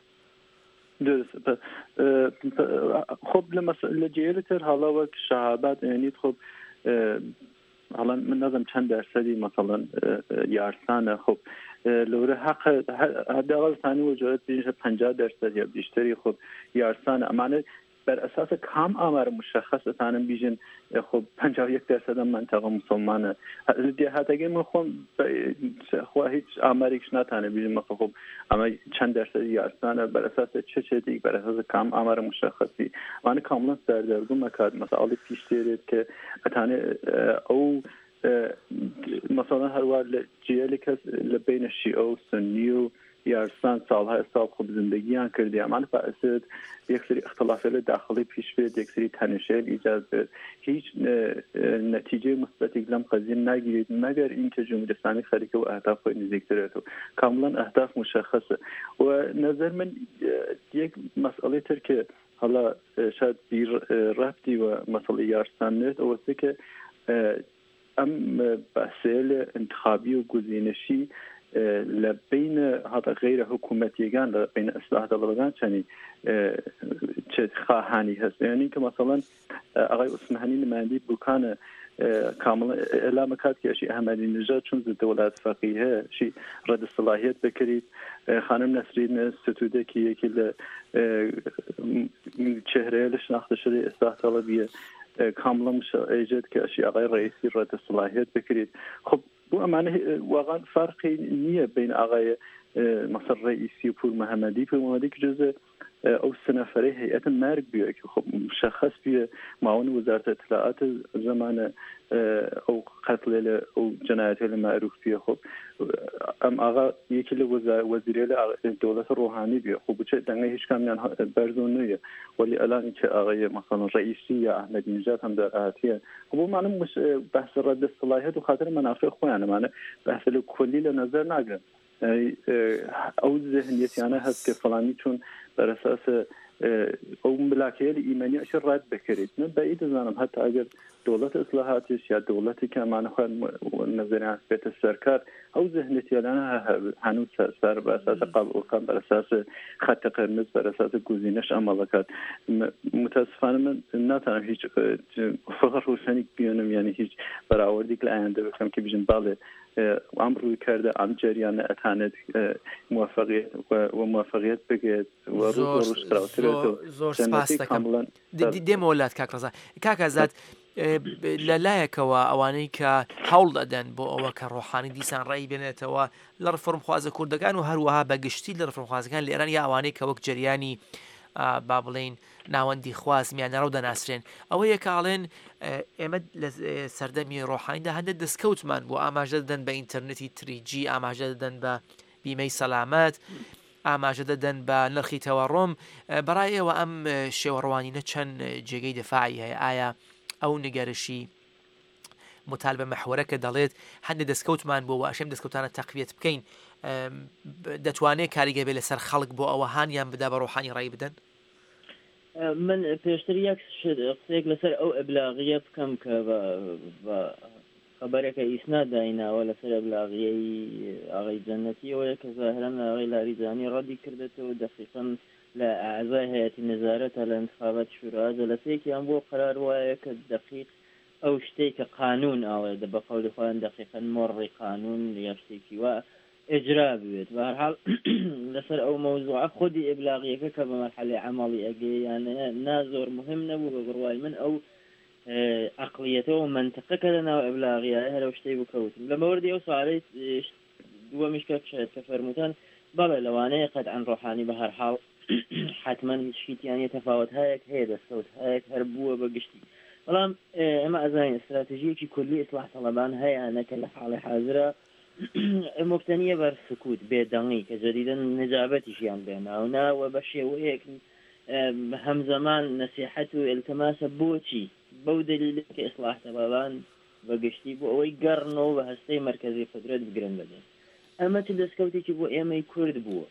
خب لە جێلە تر هەڵا وەک شەهابات ینیت خب هەڵان من نەزم چەند دەرسەدی مەسەڵەن یارسانە خب لەورە حق هەرداوەڵ ثانی وجوهات بينها 50% یا بیشتری خب یارسانە ئەمانە بر اساس کام آمار مشخص تانم بیجن خب 51% منطقه مسلمانه لدی هاتگی من خو هیچ آماریش نتانه بیجن مثلا خب اما چند درصد یارسانه بر اساس چه دیگه بر اساس کام آمار مشخصی من کاملا سردرگم مکاد مثلا علی پیش دارید که اتانه او مثلا هر وارد جیلی که لبین شیعه و سنی و یارسان سالهای سال خوب زندگیان کردی اما باعث یک سری اختلافات داخلی پیش بیاد یک سری تنش‌های ایجاد بشه هیچ نتیجه مثبتی گلم قضیه نگیرید مگر اینکه جمهوری اسلامی خلیقه و اهداف نزدیکتره تو کاملا اهداف مشخصه و نظر من یک مسئله تر که حالا شاید بی ربطی و مسئله یارسان نیست اوسته که ام بحثیل انتخابی و گزینشی لبین هذا غیر حکومتیگان لبین اصلاح طلبگان چنین چه خواهانی هست یعنی که مثلا آقای عثمانی نمایندی بوکان کاملا اعلام کرد که اشی احمدی نژاد چون دولت فقیه شی رد صلاحیت بکرید خانم نسرین ستوده که یکی چهره شناخته شده اصلاح طلبیه کاملا ایجاد که اشی آقای رئیسی رد صلاحیت بکرید خب بو امانه واقعا فرقی نیه بین آقای مثلا رئیسی و پور محمدی که جزء او سنفره هیئت مرگ بیه که خب مشخص بیه معاون وزارت اطلاعات زمان او قتل او جنایت معروف بیه خب ام آقا یکی وزیری دولت روحانی بیه خب چه دنگه هیچ کامیان برزون نیه ولی الان که آقای مثلا رئیسی یا احمدی نژاد هم در آتیه خب معنی مش بحث رد صلاحیت و خاطر منافع خوانه معنی بحث کلی لنظر نگیرن او ذهنیتیانه هست که فلانی چون بر اساس او ملاکیل ایمانی اش رد بکرید من بعید زنم حتی اگر دولت اصلاحاتش یا دولتی که من خود نظریه بیت سرکار او ذهنیتیانه هنوز سر بر اساس قبول بر اساس خط قرمز بر اساس گزینش عمل کرد متاسفانه من نتونم هیچ فقط روشنی بیانم یعنی هیچ برآوردی که آینده بکنم که بیشتر باله امر روی کرده ام جریان اتانت موفقیت و موفقیت بگید و روش زۆر سپاس دەکەم دێمە وڵات کاک ڕەزا کاک ئازاد لەلایەکەوە ئەوانەی کە هەوڵ دەدەن بۆ ئەوە کە ڕۆحانی دیسان ڕێی بێنێتەوە لە ڕفرمخوازە کوردەکان و هەروەها بەگشتی لە ڕفرمخوازەکان لە ئێران یا ئەوانەی کە وەک جریانی با بڵێن ناوەندی خواز میانەڕەو دەناسرێن ئەوە یەکاڵێن ئێمە لە سەردەمی ڕۆحانیدا هەندێک دەستکەوتمان بۆ ئاماژە دەدەن بە ئینتەرنێتی تریجی ئاماژە دەدەن بە بیمەی سەلامەت ئاماژە دەدەن بە نرخی تەوەڕۆم بەڕایەوە ئەم شێوەڕوانینە چەند جێگەی دفاعی هەیە ئایا ئەو نیگەرشی متال بە مەحوەرەکە دەڵێت هەندێک دەستکەوتمان بۆ واشێم دەستکەوتانە تەقویت بکەین دەتوانێت کاریگە بێ لەسەر خەڵک بۆ ئەوە هانیان بدا بە ڕۆحانی ڕای بدەن من پێشتر یەک قسەیەک لەسەر ئەو ئەبلاغیە بکەم کە خبرێکە ئیسناد دایناوە لەسەر ئەبلاغیەی ئاغای جەنەتی ئەوەیە کە ظاهرەن ئاغای لاریجانی ڕەدی کردێتەوە دەقیقاً لە ئەعزای هەیەتی نەزارەتە لە انتخابات شورا جەلسەیەکیان بۆ قرار وایە کە دقیق ئەو شتێک کە قانون ئاڵێدە بە قەولی خۆیان دقیقاً مۆڕی قانون یا شتێکی وا ئجرا بوێت بە هەر حاڵ لەسەر ئەو مەوزوعە خودی ئیبلاغیەکە کە بە مەرحەلەی عەمەڵی ئەگەی یانە نا زۆر مهم نەبوو بە بڕوای من ئەو عقلیەتەوە منطقەکە لەناو ئیبلاغیایە هەرە شتەی بکەوتم لە مەوردی ئەو سوالەی دووەمیش کە کە فەرمووتان بەڵێ لەوانەیە قەتعەن ڕۆحانی بە هەر حاڵ حتمما هیچ شتیانی تەفاوت هەیەک هەیە دەستکەوت هەیەک هەر بووە بە گشتی بەڵام ئێمە ئەزانین استراتیژیەکی کولی ئیسلاح طەلەبان هەیە کە لە حاڵی حاضرە مبتەنیە بەر سکوت بێدەنگی کە جەدیدەن نجابەتیشیان بێناونا و بە شێوەیەک هەمزەمان نەسیحەت و ئیلتماسە بۆچی بەو دلیلە کە ئیسلاح طەلەبان بەگشتی بۆ ئەوەی گەڕنەوە بە هەستەی مەرکەزی قدرەت بگرن بدەن ئەمە چ دەستکەوتێکی بۆ ئێمەی کورد بووە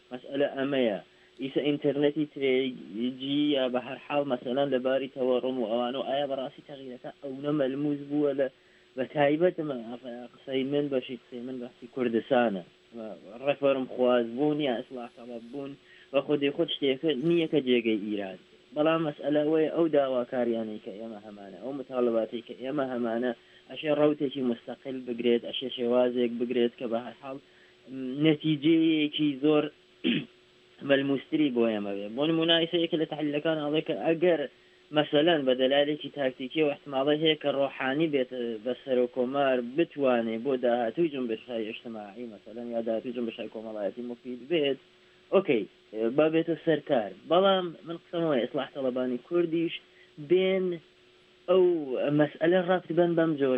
مسألة أمية إيسا إنترنتي تريجي بهر حال مثلا لباري تورم وأوانو آيا براسي تغييرك أو نما الموزبو ولا بتايبة ما قصي من بشي قصي من بحثي كردستانة رفرم خوازبون يا إصلاح طلبون وخذ شتيك نية كجيجي إيران بلا مسألة وي أو داوا كارياني كأيما همانة أو مطالباتي كأيما همانة أشياء روتي مستقل بقريد أشياء شوازك بقريد كبهر حال نتيجة كي زور ملموستري بويا ما بين بون مناقشة كل تحليل كان هذاك أجر مثلا بدلالة تاكتيكية واحتمالية هيك الروحاني بيت بسر وكمار بتواني بودا توجم بشيء اجتماعي مثلا يا دا توجم بشيء كمالاتي مفيد بيت أوكي بابيت السركار بلا من قسمه إصلاح طلباني كرديش بين أو مسألة رابط بين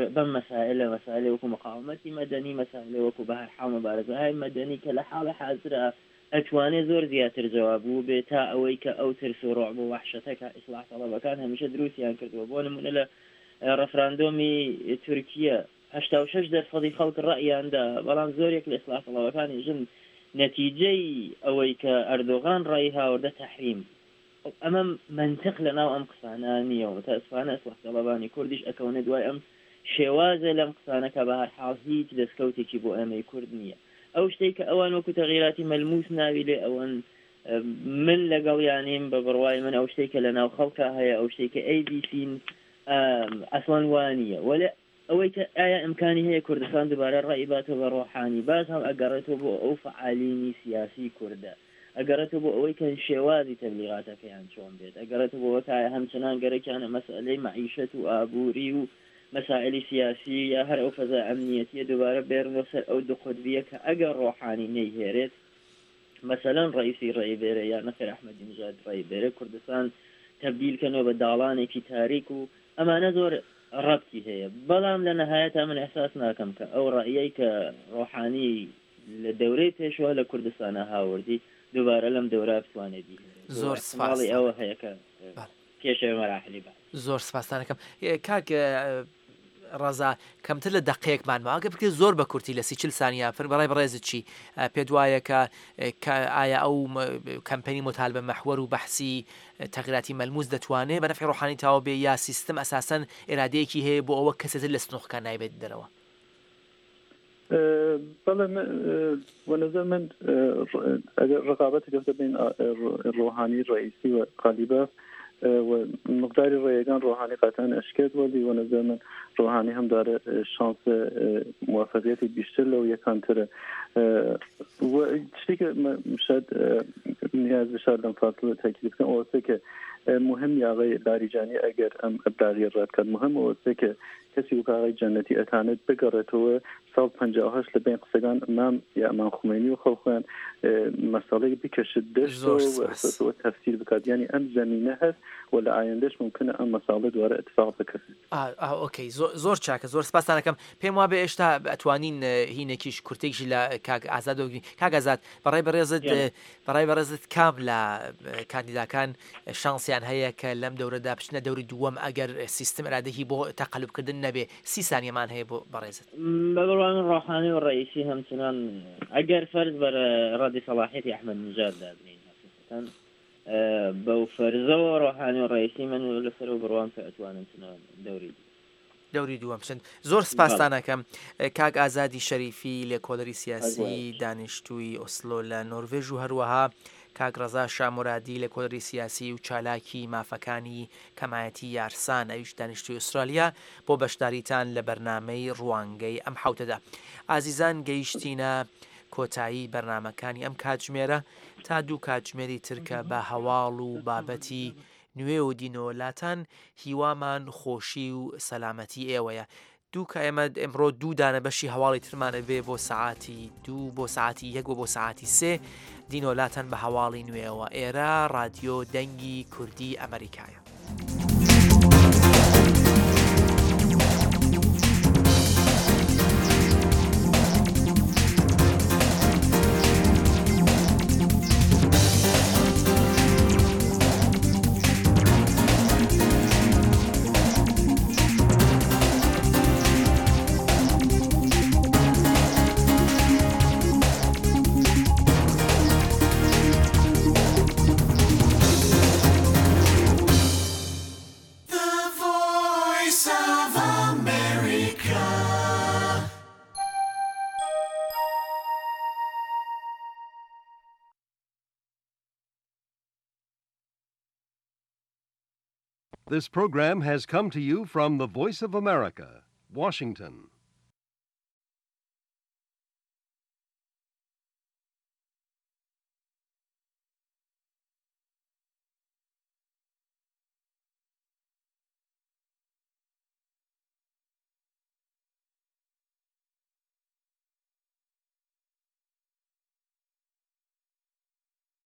مسائل وكو مقاومتي مدني مسائل وكو بهر حال مبارزة هاي مدني كلا حالة حاضرة أتواني زور زياتر جوابو بتا أويك أو ترسو رعب وحشتك إصلاح طلبة كان هميشه دروسيان كردو بون من إلى رفراندومي تركيا 86% خلق الرأي عنده بلان زوريك الإصلاح طلبة كان يجن نتيجة أويك أردوغان رأيها ورده تحريم أمام منطق لنا وأم قصانانية ومتأسفانا إصلاح طلباني كرديش أكون دواي أم شوازة لم قصانا كبهر حال هيج دسكوتي كيبو أمي كردنية أو شتيك أوان وكو تغييراتي ملموس نابلي أوان من لقل يعني ببرواي من أو شتيك لنا وخلقها هي أو شتيك أي بي سين أصلا وانية ولا أويك آية إمكاني هي كردستان دبارة الرئيبات بروحاني باز هم أقرته بو أو فعاليني سياسي كردة أقرته بو أويك شوازي تبليغاتك يعني شون بيت أقرته بو وكاية همچنان قرأ كان مسألة معيشة وآبوري مسائل سياسية هر أو فضاء أمنيتية دوباره بيرنوسر أو دو قدبية كأجر روحاني نيهيرت مثلا رئيسي رأي بيري يا نفر أحمد نجاد رأي بيري كردستان تبديل كانوا بدالاني في تاريخه أما نزور ربطي هي بلام لنهايتها من إحساسنا كم أو رأيك روحاني لدوريته شو هلا كردستان هاوردي دوباره لم دورة بتواني دي زور سپاس أو هيك كيش مراحل بعد زور سپاسانەکەم کاک ڕەزا کەمتر لە دقەیەکمان ماگە بکە زۆر بە کورتی لە 30 سانیا بەڕای بەڕێزت چی پێت وایە کە ئایا ئەو کەمپەنی متالبە مەحوەر و بەحسی تەغیراتی مەلموس دەتوانێت بە نەفعی ڕۆحانی تاوە بێ یا سیستم ئەساسەن ئێرادەیەکی هەیە بۆ ئەوە کەسێتر لە سنووخەکان نایبێت دەرەوە بەڵێ وەنەزەر من ڕقابەتی گەفتە بین ڕۆحانی ڕئیسی و قالیباف ومقداری ڕێگان ڕۆحانی قەتەن ئەشکێت وەلی وەنەزەر من ڕۆحانی هەم دارە شانس موفقیەتی بیشتر لەو یەکانترە شتێکە شاید نیاز بشار لەم فاصلە تاکید بکەم ئەوەسە کە مهم ئاغای لاریجانی ئەگەر ئەم ئەبداغی ڕەتکات مهم ئەوەسە کە کەسی وەک ئاغای جەنەتی ئەتانێت بگەڕێتەوە 58 لە بین قسەکان ئەمام یا ئەمان خومێنی و خەڵخۆیان مەسەڵەی بکەشت دەست و تەفسیر بکات یعنی ئەم زەمینە هەست و لە ئایندەش ممکنە ئەم مەساڵە دوارە اتفاق بکەسێت ئۆکەی زۆر چاکە زۆر سپاسانەکەم پێم وا بێ ئێشتا ئەتوانین هینێکیش کورتێکیشی لە کاک ئازاد وەگرین کاک ئازاد بەڕای بەڕێزت کام لە کاندیداکان شانسیان هەیە کە لەم دەورەدا بچنە دەوری دووەم ئەگەر سیستم ئێرادەیەکی بۆ تەقەلوبکردن نەبێ 30 سانیەمان هەیە بۆ بەڕێزت بەڕوان ڕۆحانی و ڕئیسی هەمچنان ئەگەر فەرز بەرە ڕادی سەڵاحیەتی ئەحمەد نژاد دادنین بەو فەرزەوە ڕۆحانی و ڕئیسی من لەسەر و بڕوان کە ئەتوانن دەوری دووەم بچن زۆر سپاسانەکەم کاک ئازادی شەریفی لێکۆڵەری سیاسی دانیشتووی ئۆسلۆ لە نۆروێژ و هەروەها کاک ڕەزا شامورادی لێکۆڵەری سیاسی و چالاکی مافەکانی کەمایەتی یارسان ئەویش دانیشتووی ئوسترالیا بۆ بەشداریتان لە بەرنامەی ڕوانگەی ئەم حوتەدا ئازیزان گەیشتینە کۆتایی بەرنامەکانی ئەم کاتژمێرە تا دوو کاتژمێری ترکە بە هەواڵ و بابەتی نوێ و دینۆلاتان هیوامان خۆشی و سەلامەتی ئێوەیە دوو کە ئێمە ئەمڕۆ دوو دانە بەشی هەواڵی ترمانە بێ بۆ سعاتی 2 بۆ سعاتی 1 بۆ سعاتی 3 دینۆلاتان بە هەواڵی نوێەوە ئێرە رادیۆ دەنگی کوردی ئەمریکایە This program has come to you from the Voice of America, Washington.